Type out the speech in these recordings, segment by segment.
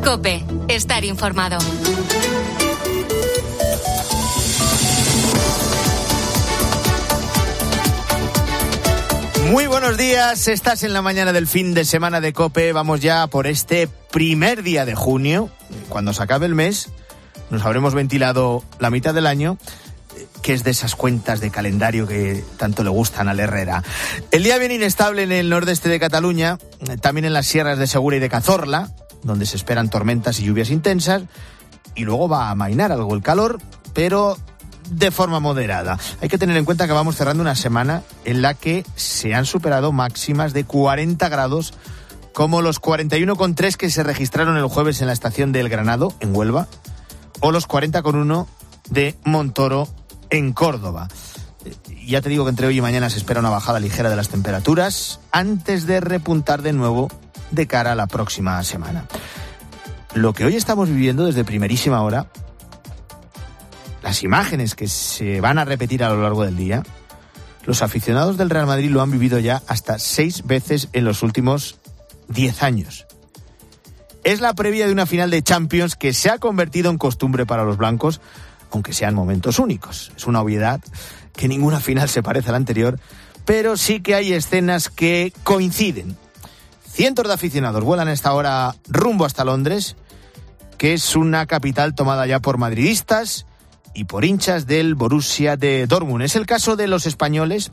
COPE. Estar informado. Muy buenos días, estás en la mañana del fin de semana de COPE. Vamos ya por este primer día de junio. Cuando se acabe el mes, nos habremos ventilado la mitad del año, que es de esas cuentas de calendario que tanto le gustan al Herrera. El día viene inestable en el nordeste de Cataluña, también en las sierras de Segura y de Cazorla, donde se esperan tormentas y lluvias intensas, y luego va a amainar algo el calor, pero de forma moderada. Hay que tener en cuenta que vamos cerrando una semana en la que se han superado máximas de 40 grados, como los 41,3 que se registraron el jueves en la estación del Granado, en Huelva, o los 40,1 de Montoro, en Córdoba. Ya te digo que entre hoy y mañana se espera una bajada ligera de las temperaturas antes de repuntar de nuevo de cara a la próxima semana. Lo que hoy estamos viviendo desde primerísima hora, las imágenes que se van a repetir a lo largo del día, los aficionados del Real Madrid lo han vivido ya hasta 6 veces en los últimos 10 años. Es la previa de una final de Champions que se ha convertido en costumbre para los blancos, aunque sean momentos únicos. Es una obviedad que ninguna final se parece a la anterior, pero sí que hay escenas que coinciden. Cientos de aficionados vuelan a esta hora rumbo hasta Londres, que es una capital tomada ya por madridistas y por hinchas del Borussia de Dortmund. Es el caso de los españoles.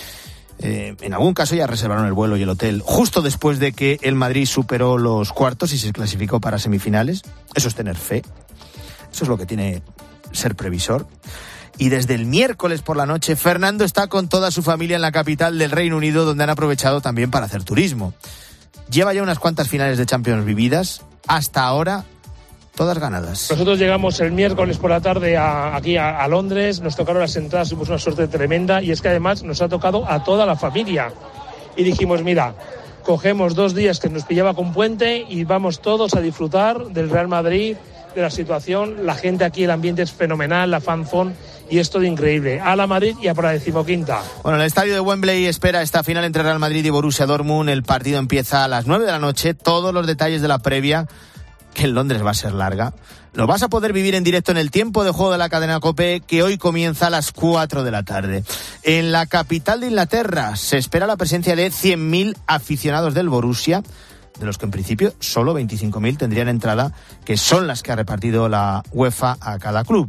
En algún caso ya reservaron el vuelo y el hotel justo después de que el Madrid superó los cuartos y se clasificó para semifinales. Eso es tener fe. Eso es lo que tiene ser previsor. Y desde el miércoles por la noche, Fernando está con toda su familia en la capital del Reino Unido, donde han aprovechado también para hacer turismo. Lleva ya unas cuantas finales de Champions vividas. Hasta ahora, todas ganadas. Nosotros llegamos el miércoles por la tarde aquí a Londres, nos tocaron las entradas, tuvimos una suerte tremenda, y es que además nos ha tocado a toda la familia. Y dijimos, mira, cogemos 2 días que nos pillaba con puente y vamos todos a disfrutar del Real Madrid, de la situación. La gente aquí, el ambiente es fenomenal, la fanzone, y es todo increíble. A la Madrid y a por la 15ª. Bueno, el estadio de Wembley espera esta final entre Real Madrid y Borussia Dortmund. El partido empieza a las 9 de la noche. Todos los detalles de la previa, que en Londres va a ser larga, lo vas a poder vivir en directo en el tiempo de juego de la cadena COPE, que hoy comienza a las 4 de la tarde. En la capital de Inglaterra se espera la presencia de 100.000 aficionados del Borussia, de los que en principio solo 25.000 tendrían entrada, que son las que ha repartido la UEFA a cada club.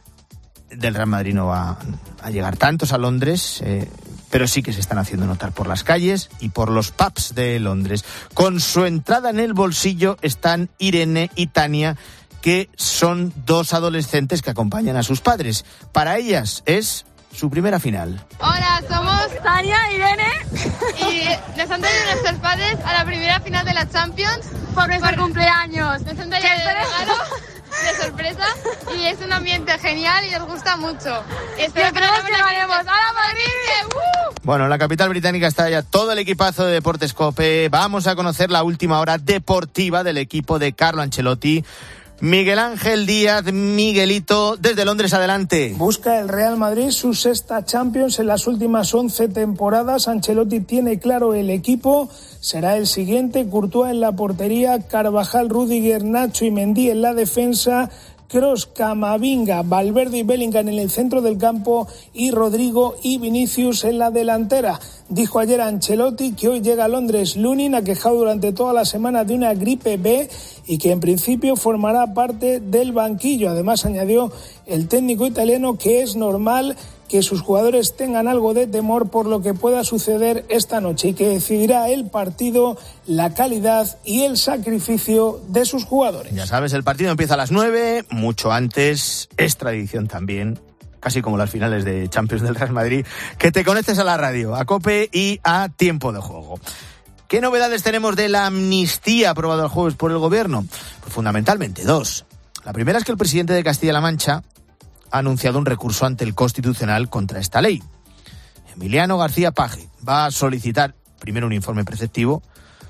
Del Real Madrid no va a llegar tantos a Londres, pero sí que se están haciendo notar por las calles y por los pubs de Londres. Con su entrada en el bolsillo están Irene y Tania, que son 2 adolescentes que acompañan a sus padres. Para ellas es su primera final. Hola, somos Tania, Irene, y nos han traído nuestros padres a la primera final de la Champions por nuestro cumpleaños. Nos han traído de regalo, de sorpresa, y es un ambiente genial y nos gusta mucho. Espero que ganemos. ¡A la Madrid! Bueno, en la capital británica está ya todo el equipazo de Deportes COPE. Vamos a conocer la última hora deportiva del equipo de Carlo Ancelotti. Miguel Ángel Díaz, Miguelito, desde Londres, adelante. Busca el Real Madrid su 6ª Champions en las últimas 11 temporadas. Ancelotti tiene claro el equipo. Será el siguiente: Courtois en la portería, Carvajal, Rüdiger, Nacho y Mendy en la defensa, Kroos, Camavinga, Valverde y Bellingham en el centro del campo, y Rodrigo y Vinicius en la delantera. Dijo ayer Ancelotti que hoy llega a Londres Lunin, aquejado durante toda la semana de una gripe B, y que en principio formará parte del banquillo. Además, añadió el técnico italiano que es normal que sus jugadores tengan algo de temor por lo que pueda suceder esta noche, y que decidirá el partido la calidad y el sacrificio de sus jugadores. Ya sabes, el partido empieza a las 9, mucho antes, es tradición también, casi como las finales de Champions del Real Madrid, que te conectes a la radio, a COPE y a Tiempo de Juego. ¿Qué novedades tenemos de la amnistía aprobada el jueves por el gobierno? Pues fundamentalmente 2. La primera es que el presidente de Castilla-La Mancha ha anunciado un recurso ante el Constitucional contra esta ley. Emiliano García Paje va a solicitar primero un informe preceptivo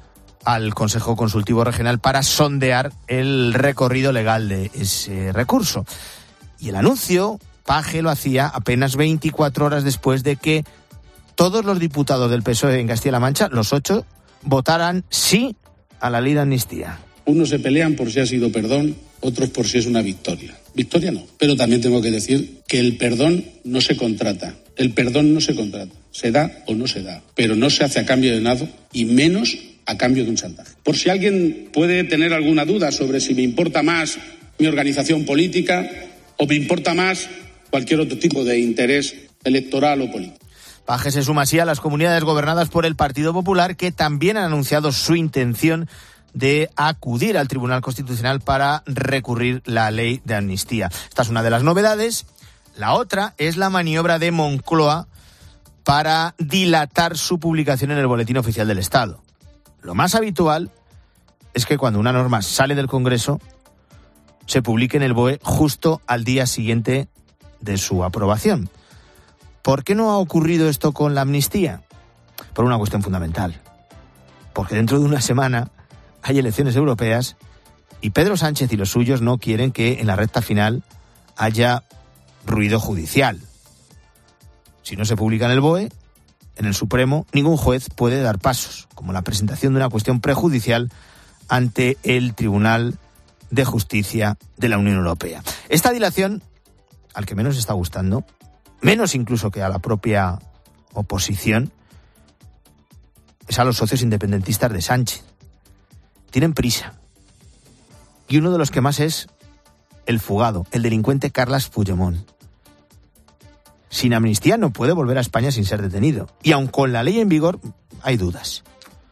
al Consejo Consultivo Regional para sondear el recorrido legal de ese recurso. Y el anuncio, Paje lo hacía apenas 24 horas después de que todos los diputados del PSOE en Castilla-La Mancha, los 8, votaran sí a la ley de amnistía. Unos se pelean por si ha sido perdón, otros por si es una victoria. Victoria no, pero también tengo que decir que el perdón no se contrata. El perdón no se contrata. Se da o no se da, pero no se hace a cambio de nada y menos a cambio de un chantaje. Por si alguien puede tener alguna duda sobre si me importa más mi organización política o me importa más cualquier otro tipo de interés electoral o político. Paje se suma así a las comunidades gobernadas por el Partido Popular, que también han anunciado su intención de acudir al Tribunal Constitucional para recurrir la ley de amnistía. Esta es una de las novedades. La otra es la maniobra de Moncloa para dilatar su publicación en el Boletín Oficial del Estado. Lo más habitual es que cuando una norma sale del Congreso se publique en el BOE justo al día siguiente de su aprobación. ¿Por qué no ha ocurrido esto con la amnistía? Por una cuestión fundamental. Porque dentro de una semana hay elecciones europeas y Pedro Sánchez y los suyos no quieren que en la recta final haya ruido judicial. Si no se publica en el BOE, en el Supremo, ningún juez puede dar pasos, como la presentación de una cuestión prejudicial ante el Tribunal de Justicia de la Unión Europea. Esta dilación, al que menos está gustando, menos incluso que a la propia oposición, es a los socios independentistas de Sánchez. Tienen prisa. Y uno de los que más es el fugado, el delincuente Carles Puigdemont. Sin amnistía no puede volver a España sin ser detenido. Y aun con la ley en vigor, hay dudas.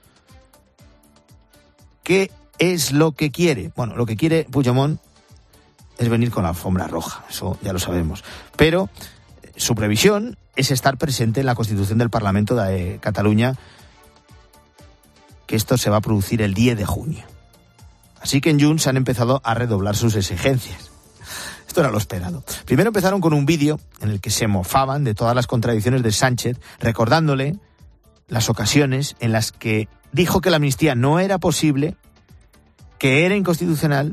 ¿Qué es lo que quiere? Bueno, lo que quiere Puigdemont es venir con la alfombra roja, eso ya lo sabemos. Pero su previsión es estar presente en la constitución del Parlamento de Cataluña, que esto se va a producir el 10 de junio. Así que en Junts han empezado a redoblar sus exigencias. Esto era lo esperado. Primero empezaron con un vídeo en el que se mofaban de todas las contradicciones de Sánchez, recordándole las ocasiones en las que dijo que la amnistía no era posible, que era inconstitucional,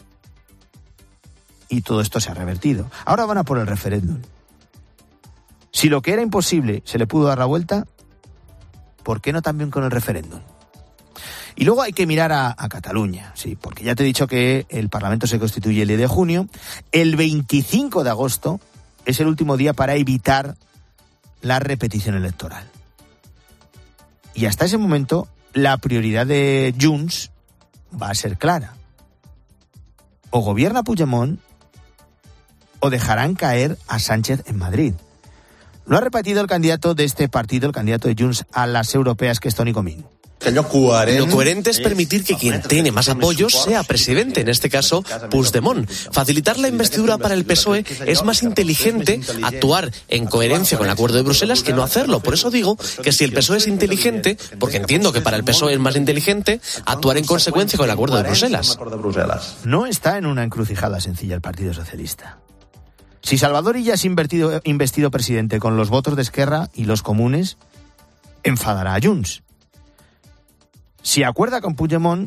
y todo esto se ha revertido. Ahora van a por el referéndum. Si lo que era imposible se le pudo dar la vuelta, ¿por qué no también con el referéndum? Y luego hay que mirar a Cataluña, sí, porque ya te he dicho que el Parlamento se constituye el 10 de junio. El 25 de agosto es el último día para evitar la repetición electoral. Y hasta ese momento, la prioridad de Junts va a ser clara. O gobierna Puigdemont o dejarán caer a Sánchez en Madrid. Lo ha repetido el candidato de este partido, el candidato de Junts a las europeas, que es Toni Comín. Lo coherente es permitir que quien tiene más apoyos sea presidente, en este caso Puigdemont. Facilitar la investidura para el PSOE es más inteligente actuar en coherencia con el acuerdo de Bruselas que no hacerlo. Por eso digo que si el PSOE es inteligente, porque entiendo que para el PSOE es más inteligente, actuar en consecuencia con el acuerdo de Bruselas. No está en una encrucijada sencilla el Partido Socialista. Si Salvador Illa es investido presidente con los votos de Esquerra y los comunes, enfadará a Junts. Si acuerda con Puigdemont,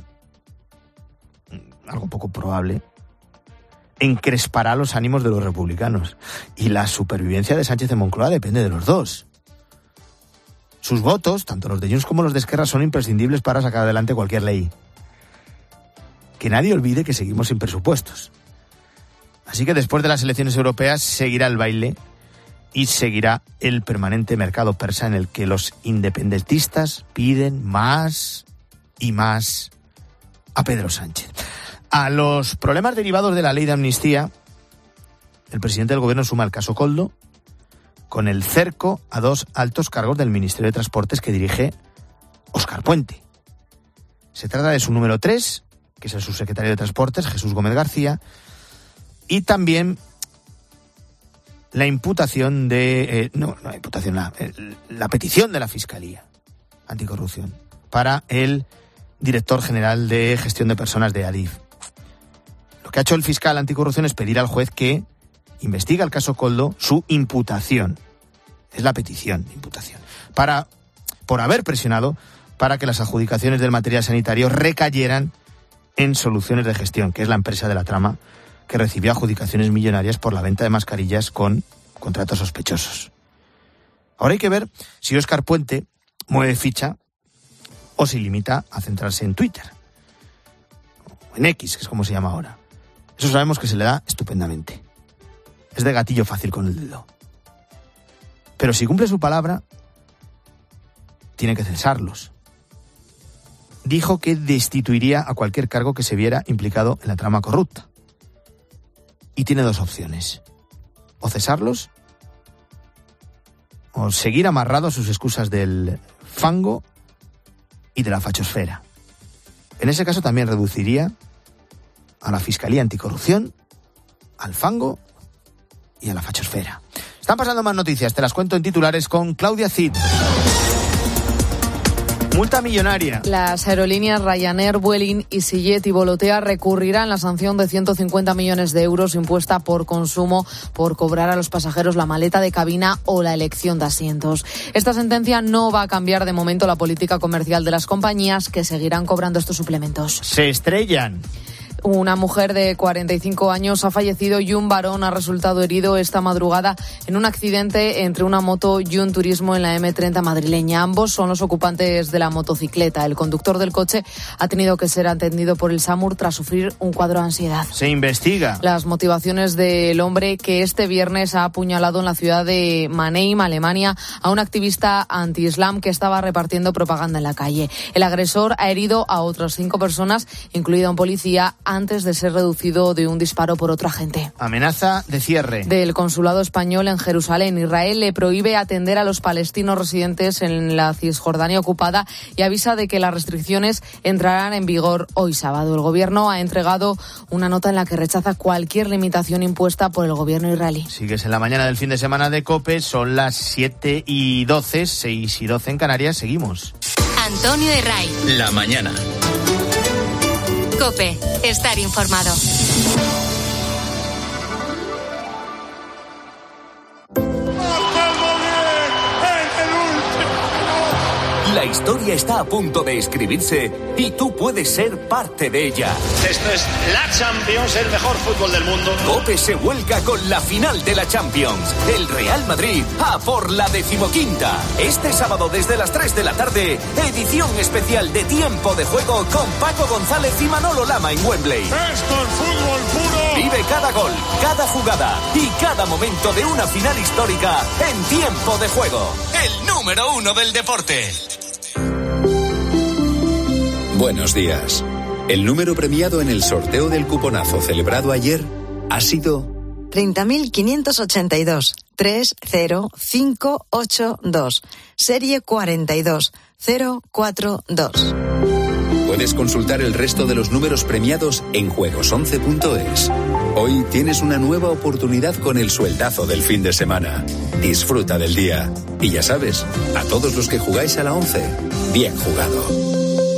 algo poco probable, encrespará los ánimos de los republicanos. Y la supervivencia de Sánchez en Moncloa depende de los dos. Sus votos, tanto los de Junts como los de Esquerra, son imprescindibles para sacar adelante cualquier ley. Que nadie olvide que seguimos sin presupuestos. Así que después de las elecciones europeas seguirá el baile y seguirá el permanente mercado persa en el que los independentistas piden más y más a Pedro Sánchez. A los problemas derivados de la ley de amnistía, el presidente del gobierno suma el caso Koldo, con el cerco a dos altos cargos del Ministerio de Transportes que dirige Óscar Puente. Se trata de su número 3, que es el subsecretario de Transportes, Jesús Gómez García, y también la imputación de... la petición de la Fiscalía Anticorrupción para el director general de gestión de personas de Adif. Lo que ha hecho el fiscal anticorrupción es pedir al juez que investigue el caso Koldo su imputación. Es la petición de imputación. Por haber presionado para que las adjudicaciones del material sanitario recayeran en Soluciones de Gestión, que es la empresa de la trama que recibió adjudicaciones millonarias por la venta de mascarillas con contratos sospechosos. Ahora hay que ver si Óscar Puente mueve ficha o se limita a centrarse en Twitter. en X, que es como se llama ahora. Eso sabemos que se le da estupendamente. Es de gatillo fácil con el dedo. Pero si cumple su palabra, tiene que cesarlos. Dijo que destituiría a cualquier cargo que se viera implicado en la trama corrupta. Y tiene dos opciones. O cesarlos, o seguir amarrado a sus excusas del fango y de la fachosfera. En ese caso también reduciría a la Fiscalía Anticorrupción, al fango y a la fachosfera. Están pasando más noticias, te las cuento en titulares con Claudia Cid. Multa millonaria. Las aerolíneas Ryanair, Vueling, EasyJet y Volotea recurrirán la sanción de 150 millones de euros impuesta por consumo por cobrar a los pasajeros la maleta de cabina o la elección de asientos. Esta sentencia no va a cambiar de momento la política comercial de las compañías, que seguirán cobrando estos suplementos. Se estrellan. Una mujer de 45 años ha fallecido y un varón ha resultado herido esta madrugada en un accidente entre una moto y un turismo en la M30 madrileña. Ambos son los ocupantes de la motocicleta. El conductor del coche ha tenido que ser atendido por el SAMUR tras sufrir un cuadro de ansiedad. Se investiga las motivaciones del hombre que este viernes ha apuñalado en la ciudad de Mannheim, Alemania, a un activista anti-islam que estaba repartiendo propaganda en la calle. El agresor ha herido a otras 5 personas, incluido un policía, antes de ser reducido de un disparo por otro agente. Amenaza de cierre. Del consulado español en Jerusalén. Israel le prohíbe atender a los palestinos residentes en la Cisjordania ocupada y avisa de que las restricciones entrarán en vigor hoy sábado. El gobierno ha entregado una nota en la que rechaza cualquier limitación impuesta por el gobierno israelí. Sigues en la mañana del fin de semana de COPE, son las 7:12, 6:12 en Canarias, seguimos. Antonio Herray. La mañana. COPE, estar informado. La historia está a punto de escribirse y tú puedes ser parte de ella. Esto es la Champions, el mejor fútbol del mundo. COPE se vuelca con la final de la Champions. El Real Madrid a por la 15ª. Este sábado desde las 3 de la tarde, edición especial de Tiempo de Juego con Paco González y Manolo Lama en Wembley. Esto es fútbol puro. Vive cada gol, cada jugada y cada momento de una final histórica en Tiempo de Juego. El número 1 del deporte. Buenos días. El número premiado en el sorteo del cuponazo celebrado ayer ha sido 30.582 30582, serie 42042. Puedes consultar el resto de los números premiados en juegos11.es. Hoy tienes una nueva oportunidad con el sueldazo del fin de semana. Disfruta del día. Y ya sabes, a todos los que jugáis a la 11, bien jugado.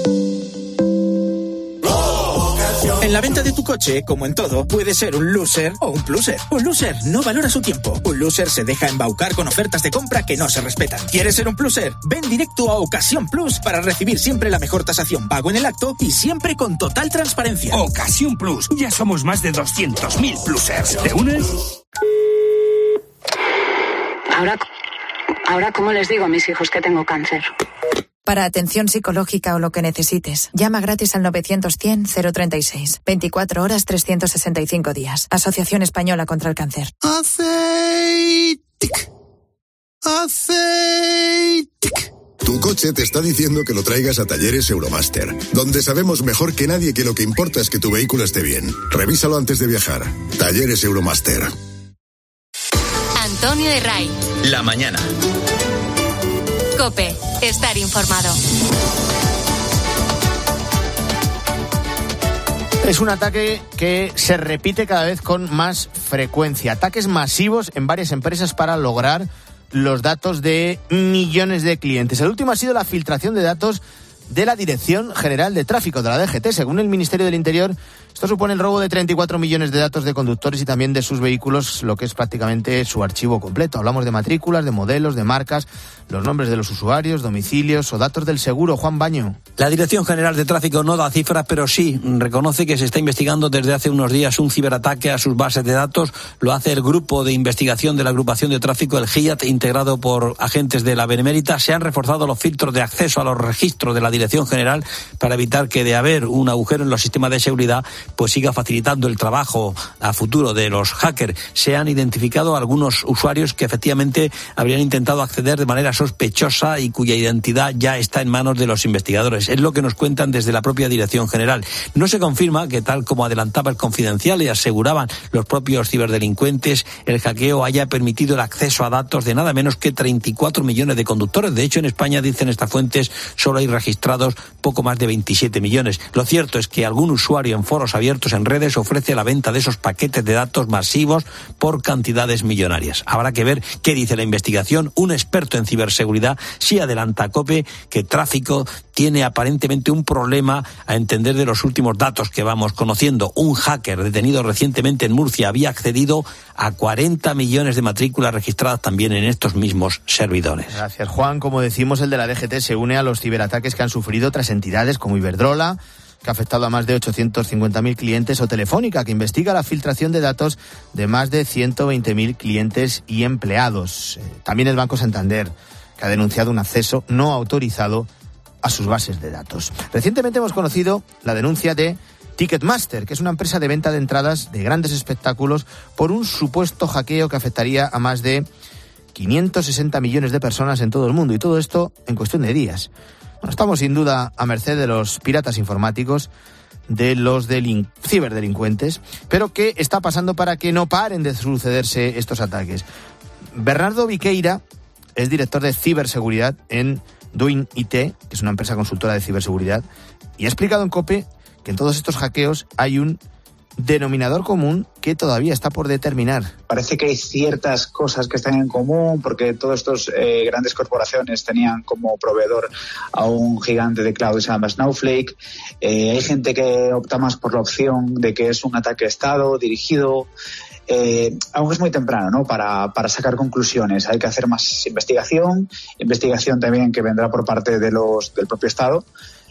En la venta de tu coche, como en todo, puede ser un loser o un pluser. Un loser no valora su tiempo. Un loser se deja embaucar con ofertas de compra que no se respetan. ¿Quieres ser un pluser? Ven directo a Ocasión Plus para recibir siempre la mejor tasación, pago en el acto y siempre con total transparencia. Ocasión Plus. Ya somos más de 200.000 plusers. ¿Te unes? Ahora, ¿cómo les digo a mis hijos que tengo cáncer? Para atención psicológica o lo que necesites, llama gratis al 900-100-036. 24 horas, 365 días. Asociación Española contra el Cáncer. Aceitic. Tu coche te está diciendo que lo traigas a Talleres Euromaster, donde sabemos mejor que nadie que lo que importa es que tu vehículo esté bien. Revísalo antes de viajar. Talleres Euromaster. Antonio Herray. La mañana. COPE, estar informado. Es un ataque que se repite cada vez con más frecuencia. Ataques masivos en varias empresas para lograr los datos de millones de clientes. El último ha sido la filtración de datos de la Dirección General de Tráfico, de la DGT. Según el Ministerio del Interior, Esto supone el robo de 34 millones de datos de conductores y también de sus vehículos, lo que es prácticamente su archivo completo. Hablamos de matrículas, de modelos, de marcas, los nombres de los usuarios, domicilios o datos del seguro. Juan Baño. La Dirección General de Tráfico no da cifras, pero sí reconoce que se está investigando desde hace unos días un ciberataque a sus bases de datos. Lo hace el grupo de investigación de la agrupación de tráfico, el GIAT, integrado por agentes de la Benemérita. Se han reforzado los filtros de acceso a los registros de la Dirección General para evitar que, de haber un agujero en los sistemas de seguridad, pues siga facilitando el trabajo a futuro de los hackers. Se han identificado algunos usuarios que efectivamente habrían intentado acceder de manera sospechosa y cuya identidad ya está en manos de los investigadores. Es lo que nos cuentan desde la propia Dirección General. No se confirma que, tal como adelantaba el Confidencial y aseguraban los propios ciberdelincuentes, el hackeo haya permitido el acceso a datos de nada menos que 34 millones de conductores. De hecho, en España, dicen estas fuentes, solo hay registrados poco más de 27 millones. Lo cierto es que algún usuario en foros abiertos en redes ofrece la venta de esos paquetes de datos masivos por cantidades millonarias. Habrá que ver qué dice la investigación. Un experto en ciberseguridad sí adelanta a COPE que tráfico tiene aparentemente un problema a entender de los últimos datos que vamos conociendo. Un hacker detenido recientemente en Murcia había accedido a 40 millones de matrículas registradas también en estos mismos servidores. Gracias, Juan. Como decimos, el de la DGT se une a los ciberataques que han sufrido otras entidades como Iberdrola, que ha afectado a más de 850.000 clientes, o Telefónica, que investiga la filtración de datos de más de 120.000 clientes y empleados. También el Banco Santander, que ha denunciado un acceso no autorizado a sus bases de datos. Recientemente hemos conocido la denuncia de Ticketmaster, que es una empresa de venta de entradas de grandes espectáculos, por un supuesto hackeo que afectaría a más de 560 millones de personas en todo el mundo, y todo esto en cuestión de días. Bueno, estamos sin duda a merced de los piratas informáticos, de los ciberdelincuentes, pero ¿qué está pasando para que no paren de sucederse estos ataques? Bernardo Viqueira es director de ciberseguridad en Doing IT, que es una empresa consultora de ciberseguridad, y ha explicado en COPE que en todos estos hackeos hay un denominador común que todavía está por determinar. Parece que hay ciertas cosas que están en común, porque todas estas grandes corporaciones tenían como proveedor a un gigante de cloud que se llama Snowflake. Hay gente que opta más por la opción de que es un ataque de Estado dirigido. Aún es muy temprano, ¿no?, para sacar conclusiones. Hay que hacer más investigación también que vendrá por parte del propio Estado,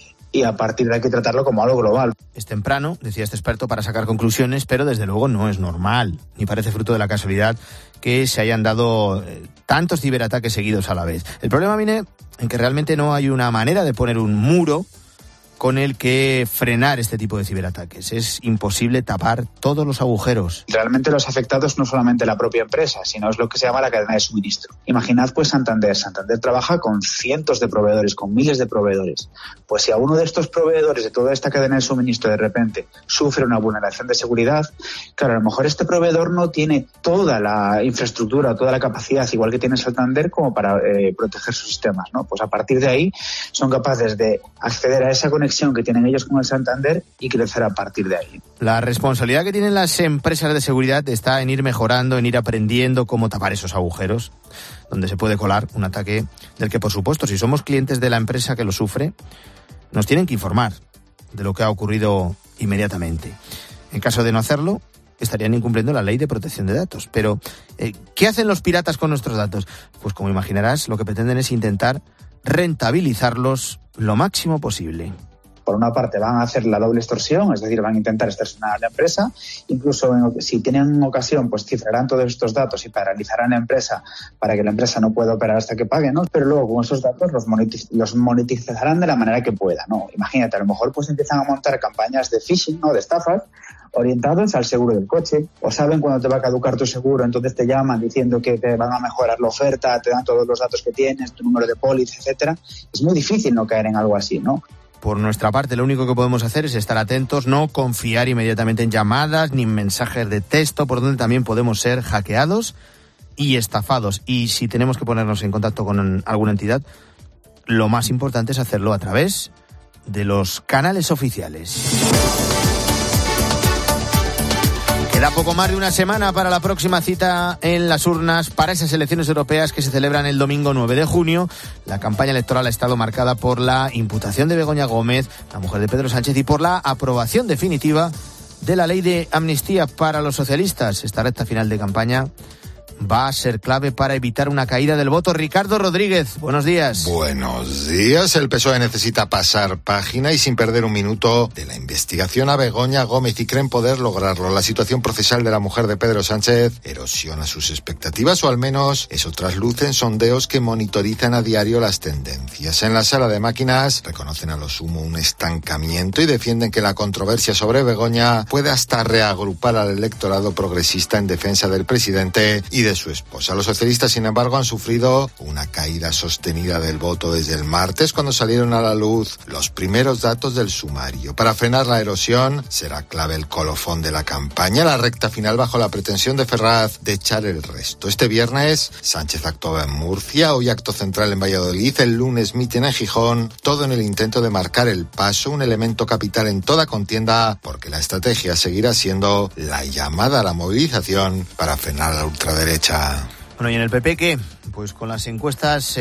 y a partir de aquí tratarlo como algo global. Es temprano, decía este experto, para sacar conclusiones, pero desde luego no es normal, ni parece fruto de la casualidad que se hayan dado tantos ciberataques seguidos a la vez. El problema viene en que realmente no hay una manera de poner un muro con el que frenar este tipo de ciberataques. Es imposible tapar todos los agujeros. Realmente los afectados no solamente la propia empresa, sino es lo que se llama la cadena de suministro. Imaginad pues Santander. Santander trabaja con cientos de proveedores, con miles de proveedores. Pues si a uno de estos proveedores de toda esta cadena de suministro de repente sufre una vulneración de seguridad, claro, a lo mejor este proveedor no tiene toda la infraestructura, toda la capacidad, igual que tiene Santander, como para proteger sus sistemas, ¿no? Pues a partir de ahí son capaces de acceder a esa conexión que tienen ellos con el Santander y crecer a partir de ahí. La responsabilidad que tienen las empresas de seguridad está en ir mejorando, en ir aprendiendo cómo tapar esos agujeros donde se puede colar un ataque del que, por supuesto, si somos clientes de la empresa que lo sufre, nos tienen que informar de lo que ha ocurrido inmediatamente. En caso de no hacerlo, estarían incumpliendo la ley de protección de datos. Pero, ¿qué hacen los piratas con nuestros datos? Pues como imaginarás, lo que pretenden es intentar rentabilizarlos lo máximo posible. Por una parte van a hacer la doble extorsión, es decir, van a intentar extorsionar a la empresa, incluso si tienen ocasión, pues cifrarán todos estos datos y paralizarán la empresa para que la empresa no pueda operar hasta que pague, ¿no? Pero luego con esos datos los monetizarán de la manera que pueda, ¿no? Imagínate, a lo mejor pues empiezan a montar campañas de phishing, ¿no?, de estafas, orientados al seguro del coche, o saben cuándo te va a caducar tu seguro, entonces te llaman diciendo que te van a mejorar la oferta, te dan todos los datos que tienes, tu número de póliza, etcétera. Es muy difícil no caer en algo así, ¿no? Por nuestra parte, lo único que podemos hacer es estar atentos, no confiar inmediatamente en llamadas ni en mensajes de texto, por donde también podemos ser hackeados y estafados. Y si tenemos que ponernos en contacto con alguna entidad, lo más importante es hacerlo a través de los canales oficiales. Queda poco más de una semana para la próxima cita en las urnas para esas elecciones europeas que se celebran el domingo 9 de junio. La campaña electoral ha estado marcada por la imputación de Begoña Gómez, la mujer de Pedro Sánchez, y por la aprobación definitiva de la ley de amnistía para los socialistas. Esta recta final de campaña va a ser clave para evitar una caída del voto. Ricardo Rodríguez, buenos días. Buenos días. El PSOE necesita pasar página y sin perder un minuto de la investigación a Begoña Gómez, y creen poder lograrlo. La situación procesal de la mujer de Pedro Sánchez erosiona sus expectativas, o al menos eso traslucen sondeos que monitorizan a diario las tendencias. En la sala de máquinas reconocen a lo sumo un estancamiento y defienden que la controversia sobre Begoña puede hasta reagrupar al electorado progresista en defensa del presidente y de su esposa. Los socialistas, sin embargo, han sufrido una caída sostenida del voto desde el martes, cuando salieron a la luz los primeros datos del sumario. Para frenar la erosión será clave el colofón de la campaña, la recta final, bajo la pretensión de Ferraz de echar el resto. Este viernes Sánchez actuaba en Murcia, hoy acto central en Valladolid, el lunes mitin en Gijón, todo en el intento de marcar el paso, un elemento capital en toda contienda, porque la estrategia seguirá siendo la llamada a la movilización para frenar a la ultraderecha. Bueno, ¿y en el PP qué? Pues con las encuestas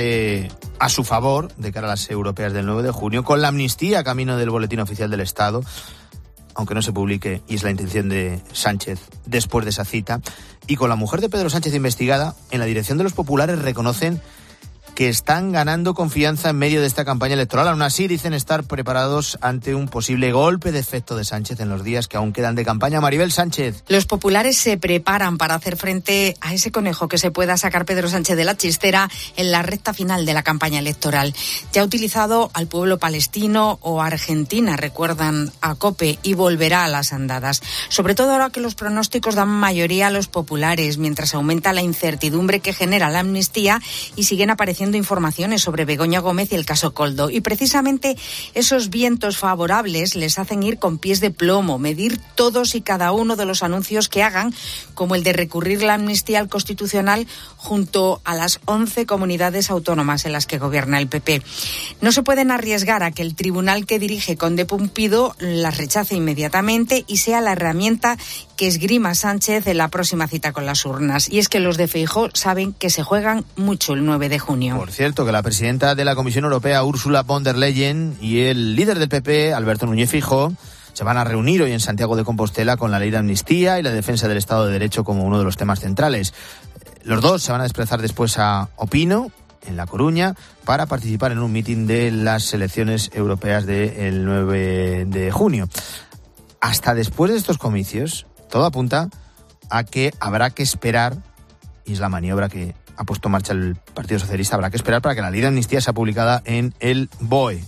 a su favor de cara a las europeas del 9 de junio, con la amnistía camino del Boletín Oficial del Estado, aunque no se publique, y es la intención de Sánchez después de esa cita, y con la mujer de Pedro Sánchez investigada, en la dirección de los populares reconocen que están ganando confianza en medio de esta campaña electoral. Aún así, dicen estar preparados ante un posible golpe de efecto de Sánchez en los días que aún quedan de campaña. Maribel Sánchez. Los populares se preparan para hacer frente a ese conejo que se pueda sacar Pedro Sánchez de la chistera en la recta final de la campaña electoral. Ya ha utilizado al pueblo palestino o Argentina, recuerdan a COPE, y volverá a las andadas. Sobre todo ahora que los pronósticos dan mayoría a los populares, mientras aumenta la incertidumbre que genera la amnistía y siguen apareciendo informaciones sobre Begoña Gómez y el caso Koldo. Y precisamente esos vientos favorables les hacen ir con pies de plomo, medir todos y cada uno de los anuncios que hagan, como el de recurrir la amnistía al Constitucional junto a las 11 comunidades autónomas en las que gobierna el PP. No se pueden arriesgar a que el tribunal que dirige Conde Pumpido las rechace inmediatamente y sea la herramienta que esgrima Sánchez en la próxima cita con las urnas. Y es que los de Feijóo saben que se juegan mucho el 9 de junio. Por cierto, que la presidenta de la Comisión Europea, Ursula von der Leyen, y el líder del PP, Alberto Núñez Feijóo, se van a reunir hoy en Santiago de Compostela con la ley de amnistía y la defensa del Estado de Derecho como uno de los temas centrales. Los dos se van a desplazar después a Opino, en La Coruña, para participar en un mitin de las elecciones europeas del 9 de junio. Hasta después de estos comicios, todo apunta a que habrá que esperar, y es la maniobra que ha puesto en marcha el Partido Socialista, habrá que esperar para que la ley de amnistía sea publicada en el BOE.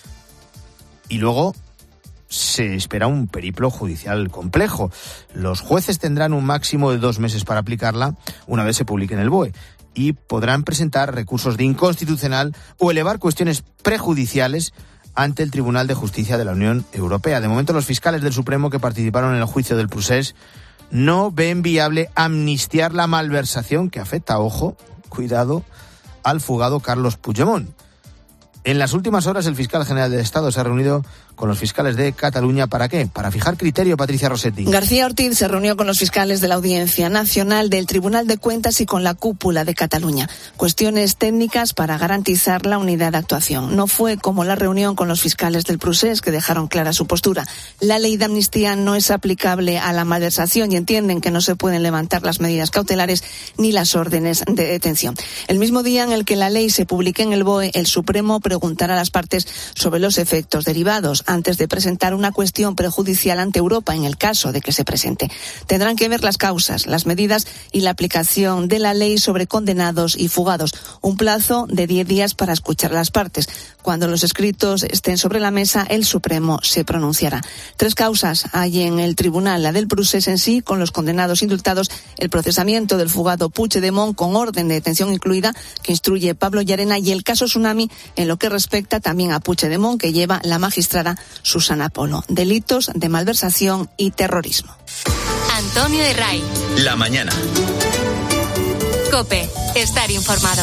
Y luego se espera un periplo judicial complejo. Los jueces tendrán un máximo de 2 meses para aplicarla una vez se publique en el BOE, y podrán presentar recursos de inconstitucional o elevar cuestiones prejudiciales ante el Tribunal de Justicia de la Unión Europea. De momento, los fiscales del Supremo que participaron en el juicio del procés no ven viable amnistiar la malversación que afecta, ojo, cuidado, al fugado Carlos Puigdemont. En las últimas horas, el fiscal general del Estado se ha reunido con los fiscales de Cataluña. ¿Para qué? Para fijar criterio, Patricia Rossetti. García Ortiz se reunió con los fiscales de la Audiencia Nacional, del Tribunal de Cuentas y con la cúpula de Cataluña. Cuestiones técnicas para garantizar la unidad de actuación. No fue como la reunión con los fiscales del procés, que dejaron clara su postura. La ley de amnistía no es aplicable a la malversación y entienden que no se pueden levantar las medidas cautelares ni las órdenes de detención. El mismo día en el que la ley se publique en el BOE, el Supremo preguntará a las partes sobre los efectos derivados antes de presentar una cuestión prejudicial ante Europa en el caso de que se presente. Tendrán que ver las causas, las medidas y la aplicación de la ley sobre condenados y fugados. Un plazo de 10 días para escuchar a las partes. Cuando los escritos estén sobre la mesa, el Supremo se pronunciará. 3 causas hay en el tribunal: la del procés en sí, con los condenados indultados, el procesamiento del fugado Puigdemont con orden de detención incluida, que instruye Pablo Llarena, y el caso Tsunami, en lo que respecta también a Puigdemont, que lleva la magistrada Susana Polo. Delitos de malversación y terrorismo. Antonio Herray. La mañana. COPE. Estar informado.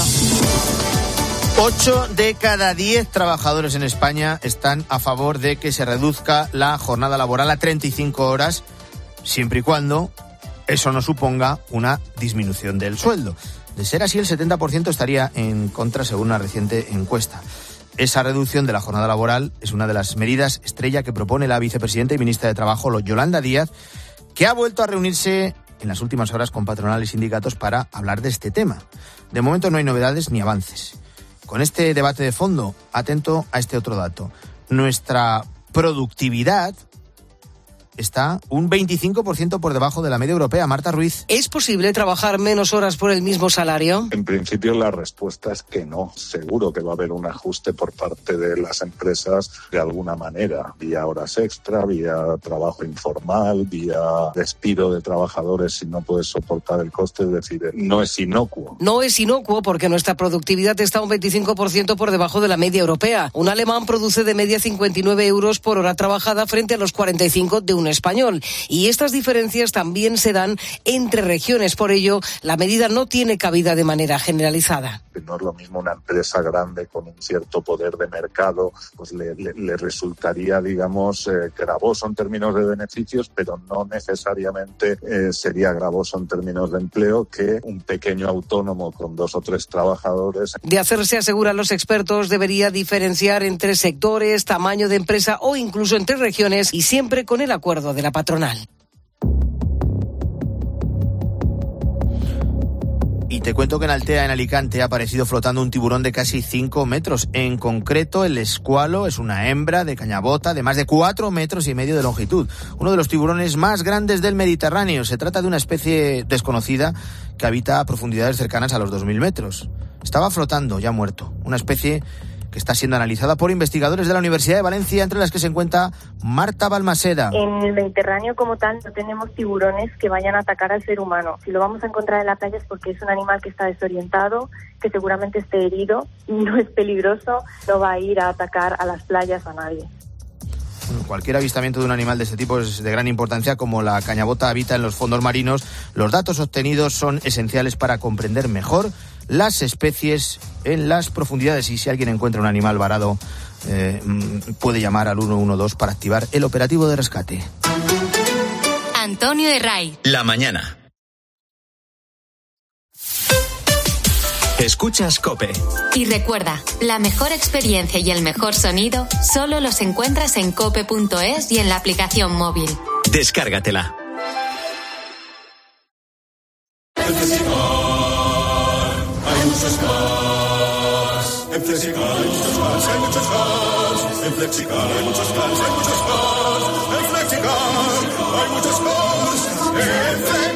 8 de cada 10 trabajadores en España están a favor de que se reduzca la jornada laboral a 35 horas, siempre y cuando eso no suponga una disminución del sueldo. De ser así, el 70% estaría en contra, según una reciente encuesta. Esa reducción de la jornada laboral es una de las medidas estrella que propone la vicepresidenta y ministra de Trabajo, Yolanda Díaz, que ha vuelto a reunirse en las últimas horas con patronales y sindicatos para hablar de este tema. De momento no hay novedades ni avances. Con este debate de fondo, atento a este otro dato. Nuestra productividad está un 25% por debajo de la media europea. Marta Ruiz. ¿Es posible trabajar menos horas por el mismo salario? En principio la respuesta es que no. Seguro que va a haber un ajuste por parte de las empresas de alguna manera, vía horas extra, vía trabajo informal, vía despido de trabajadores si no puedes soportar el coste. Es decir, no es inocuo. No es inocuo porque nuestra productividad está un 25% por debajo de la media europea. Un alemán produce de media 59 euros por hora trabajada frente a los 45 de un español. Y estas diferencias también se dan entre regiones. Por ello, la medida no tiene cabida de manera generalizada. No es lo mismo una empresa grande con un cierto poder de mercado, pues le resultaría, digamos, gravoso en términos de beneficios, pero no necesariamente sería gravoso en términos de empleo que un pequeño autónomo con 2 o 3 trabajadores. De hacerse, aseguran los expertos, debería diferenciar entre sectores, tamaño de empresa o incluso entre regiones y siempre con el acuerdo de la patronal. Y te cuento que en Altea, en Alicante, ha aparecido flotando un tiburón de casi 5 metros. En concreto, el escualo es una hembra de cañabota de más de 4,5 metros de longitud. Uno de los tiburones más grandes del Mediterráneo. Se trata de una especie desconocida que habita a profundidades cercanas a los 2.000 metros. Estaba flotando, ya muerto. Una especie que está siendo analizada por investigadores de la Universidad de Valencia, entre las que se encuentra Marta Balmaseda. En el Mediterráneo como tal no tenemos tiburones que vayan a atacar al ser humano. Si lo vamos a encontrar en la playa es porque es un animal que está desorientado, que seguramente esté herido, no es peligroso, no va a ir a atacar a las playas a nadie. Cualquier avistamiento de un animal de este tipo es de gran importancia. Como la cañabota habita en los fondos marinos, los datos obtenidos son esenciales para comprender mejor las especies en las profundidades. Y si alguien encuentra un animal varado, puede llamar al 112 para activar el operativo de rescate. Antonio de Ray. La mañana. Escuchas COPE. Y recuerda, la mejor experiencia y el mejor sonido solo los encuentras en cope.es y en la aplicación móvil. Descárgatela. En Flexicar hay muchos cars. En Flexicar hay muchos cars, hay muchos cars. En Flexicar hay muchos cars, hay muchos cars. En Flexicar hay muchos cars.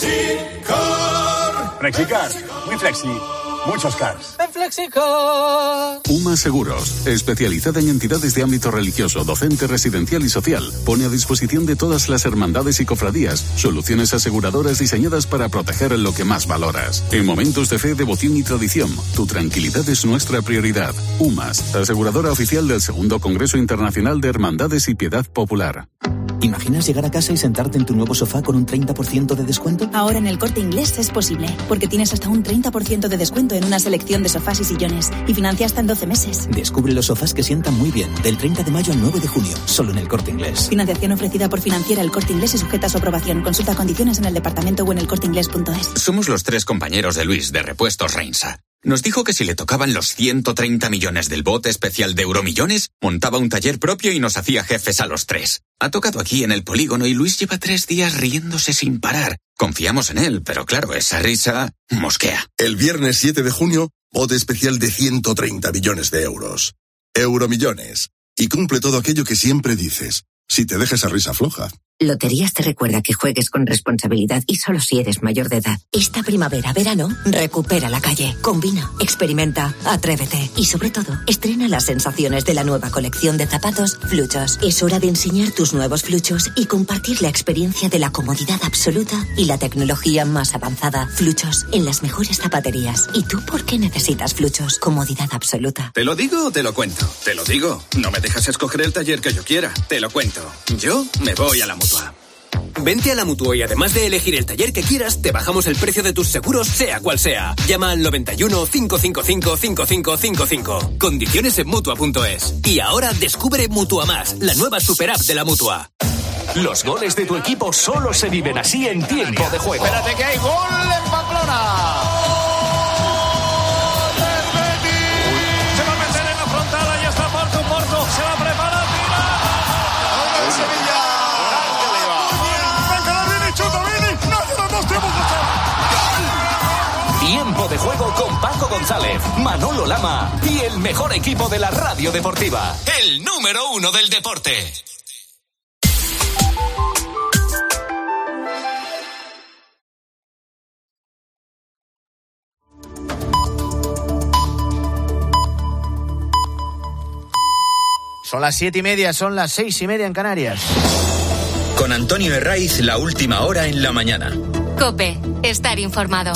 En Flexicar. Flexicar, muy flexi. Muchos cars. En Flexicar. UMA Seguros, especializada en entidades de ámbito religioso, docente, residencial y social, pone a disposición de todas las hermandades y cofradías soluciones aseguradoras diseñadas para proteger lo que más valoras. En momentos de fe, devoción y tradición, tu tranquilidad es nuestra prioridad. UMAS, aseguradora oficial del Segundo Congreso Internacional de Hermandades y Piedad Popular. ¿Imaginas llegar a casa y sentarte en tu nuevo sofá con un 30% de descuento? Ahora en El Corte Inglés es posible, porque tienes hasta un 30% de descuento en una selección de sofás y sillones, y financia hasta en 12 meses. Descubre los sofás que sientan muy bien, del 30 de mayo al 9 de junio, solo en El Corte Inglés. Financiación ofrecida por Financiera El Corte Inglés y sujeta a su aprobación. Consulta condiciones en el departamento o en elcorteinglés.es. Somos los 3 compañeros de Luis, de Repuestos Reinsa. Nos dijo que si le tocaban los 130 millones del bote especial de Euromillones, montaba un taller propio y nos hacía jefes a los 3. Ha tocado aquí en el polígono y Luis lleva 3 días riéndose sin parar. Confiamos en él, pero claro, esa risa mosquea. El viernes 7 de junio, bote especial de 130 millones de euros. Euromillones. Y cumple todo aquello que siempre dices. Si te dejas esa risa floja. Loterías te recuerda que juegues con responsabilidad y solo si eres mayor de edad. Esta primavera, verano, recupera la calle. Combina, experimenta, atrévete. Y sobre todo, estrena las sensaciones de la nueva colección de zapatos Fluchos. Es hora de enseñar tus nuevos Fluchos y compartir la experiencia de la comodidad absoluta y la tecnología más avanzada. Fluchos, en las mejores zapaterías. ¿Y tú por qué necesitas Fluchos? Comodidad absoluta. ¿Te lo digo o te lo cuento? Te lo digo. No me dejas escoger el taller que yo quiera. Te lo cuento. Yo me voy a la Mutua. Vente a la Mutua y además de elegir el taller que quieras, te bajamos el precio de tus seguros, sea cual sea. Llama al 91 555 5555. Condiciones en Mutua.es. Y ahora descubre Mutua Más, la nueva super app de la Mutua. Los goles de tu equipo solo se viven así en tiempo de juego. Espérate que hay gol en Pamplona. Se va a meter en la frontal. González, Manolo Lama y el mejor equipo de la radio deportiva. El número 1 del deporte. Son las 7:30, son las 6:30 en Canarias. Con Antonio Herraiz, la última hora en la mañana. COPE, estar informado.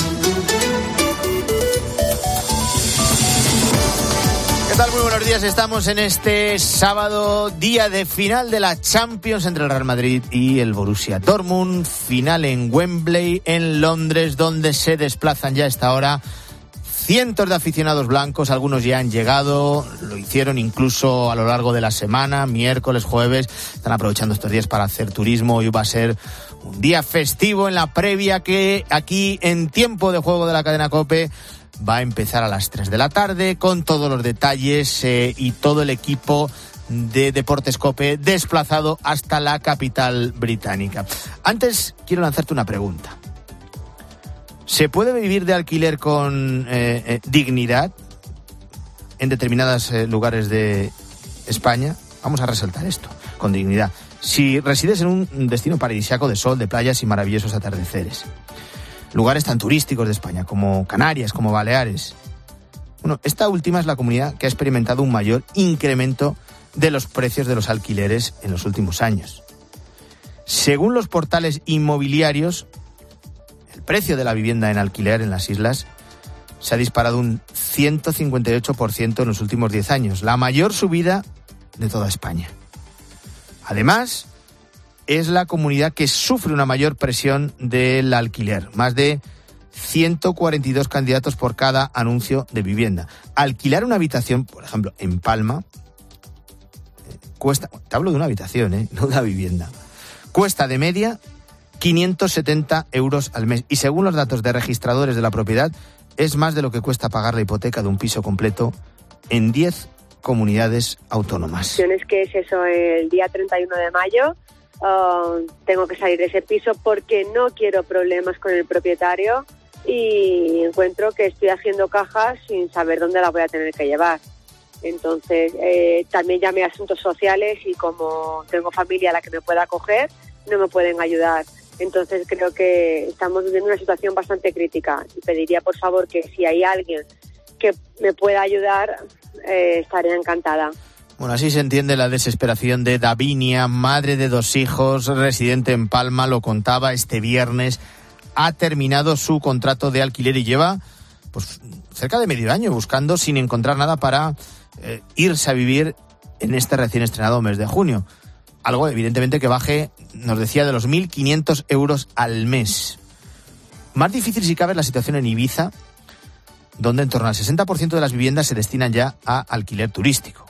¿Qué tal? Muy buenos días. Estamos en este sábado, día de final de la Champions entre el Real Madrid y el Borussia Dortmund. Final en Wembley, en Londres, donde se desplazan ya a esta hora cientos de aficionados blancos. Algunos ya han llegado, lo hicieron incluso a lo largo de la semana, miércoles, jueves. Están aprovechando estos días para hacer turismo. Hoy va a ser un día festivo en la previa que aquí en Tiempo de Juego de la cadena COPE va a empezar a las 3 de la tarde con todos los detalles y todo el equipo de Deportes COPE desplazado hasta la capital británica. Antes quiero lanzarte una pregunta. ¿Se puede vivir de alquiler con dignidad en determinados lugares de España? Vamos a resaltar esto, con dignidad. Si resides en un destino paradisíaco de sol, de playas y maravillosos atardeceres, lugares tan turísticos de España como Canarias, como Baleares. Bueno, esta última es la comunidad que ha experimentado un mayor incremento de los precios de los alquileres en los últimos años. Según los portales inmobiliarios, el precio de la vivienda en alquiler en las islas se ha disparado un 158% en los últimos 10 años, la mayor subida de toda España. Además, es la comunidad que sufre una mayor presión del alquiler, más de 142 candidatos por cada anuncio de vivienda. Alquilar una habitación, por ejemplo, en Palma, cuesta, te hablo de una habitación, no de una vivienda, cuesta de media 570 euros al mes. Y según los datos de registradores de la propiedad, es más de lo que cuesta pagar la hipoteca de un piso completo en 10 comunidades autónomas. Es que es eso, el día 31 de mayo tengo que salir de ese piso porque no quiero problemas con el propietario y encuentro que estoy haciendo cajas sin saber dónde la voy a tener que llevar. Entonces, también llamé a Asuntos Sociales y como tengo familia a la que me pueda acoger, no me pueden ayudar. Entonces creo que estamos viviendo una situación bastante crítica y pediría por favor que si hay alguien que me pueda ayudar, estaría encantada. Bueno, así se entiende la desesperación de Davinia, madre de 2 hijos, residente en Palma, lo contaba este viernes. Ha terminado su contrato de alquiler y lleva pues cerca de medio año buscando sin encontrar nada para irse a vivir en este recién estrenado mes de junio. Algo evidentemente que baje, nos decía, de los 1.500 euros al mes. Más difícil si cabe la situación en Ibiza, donde en torno al 60% de las viviendas se destinan ya a alquiler turístico.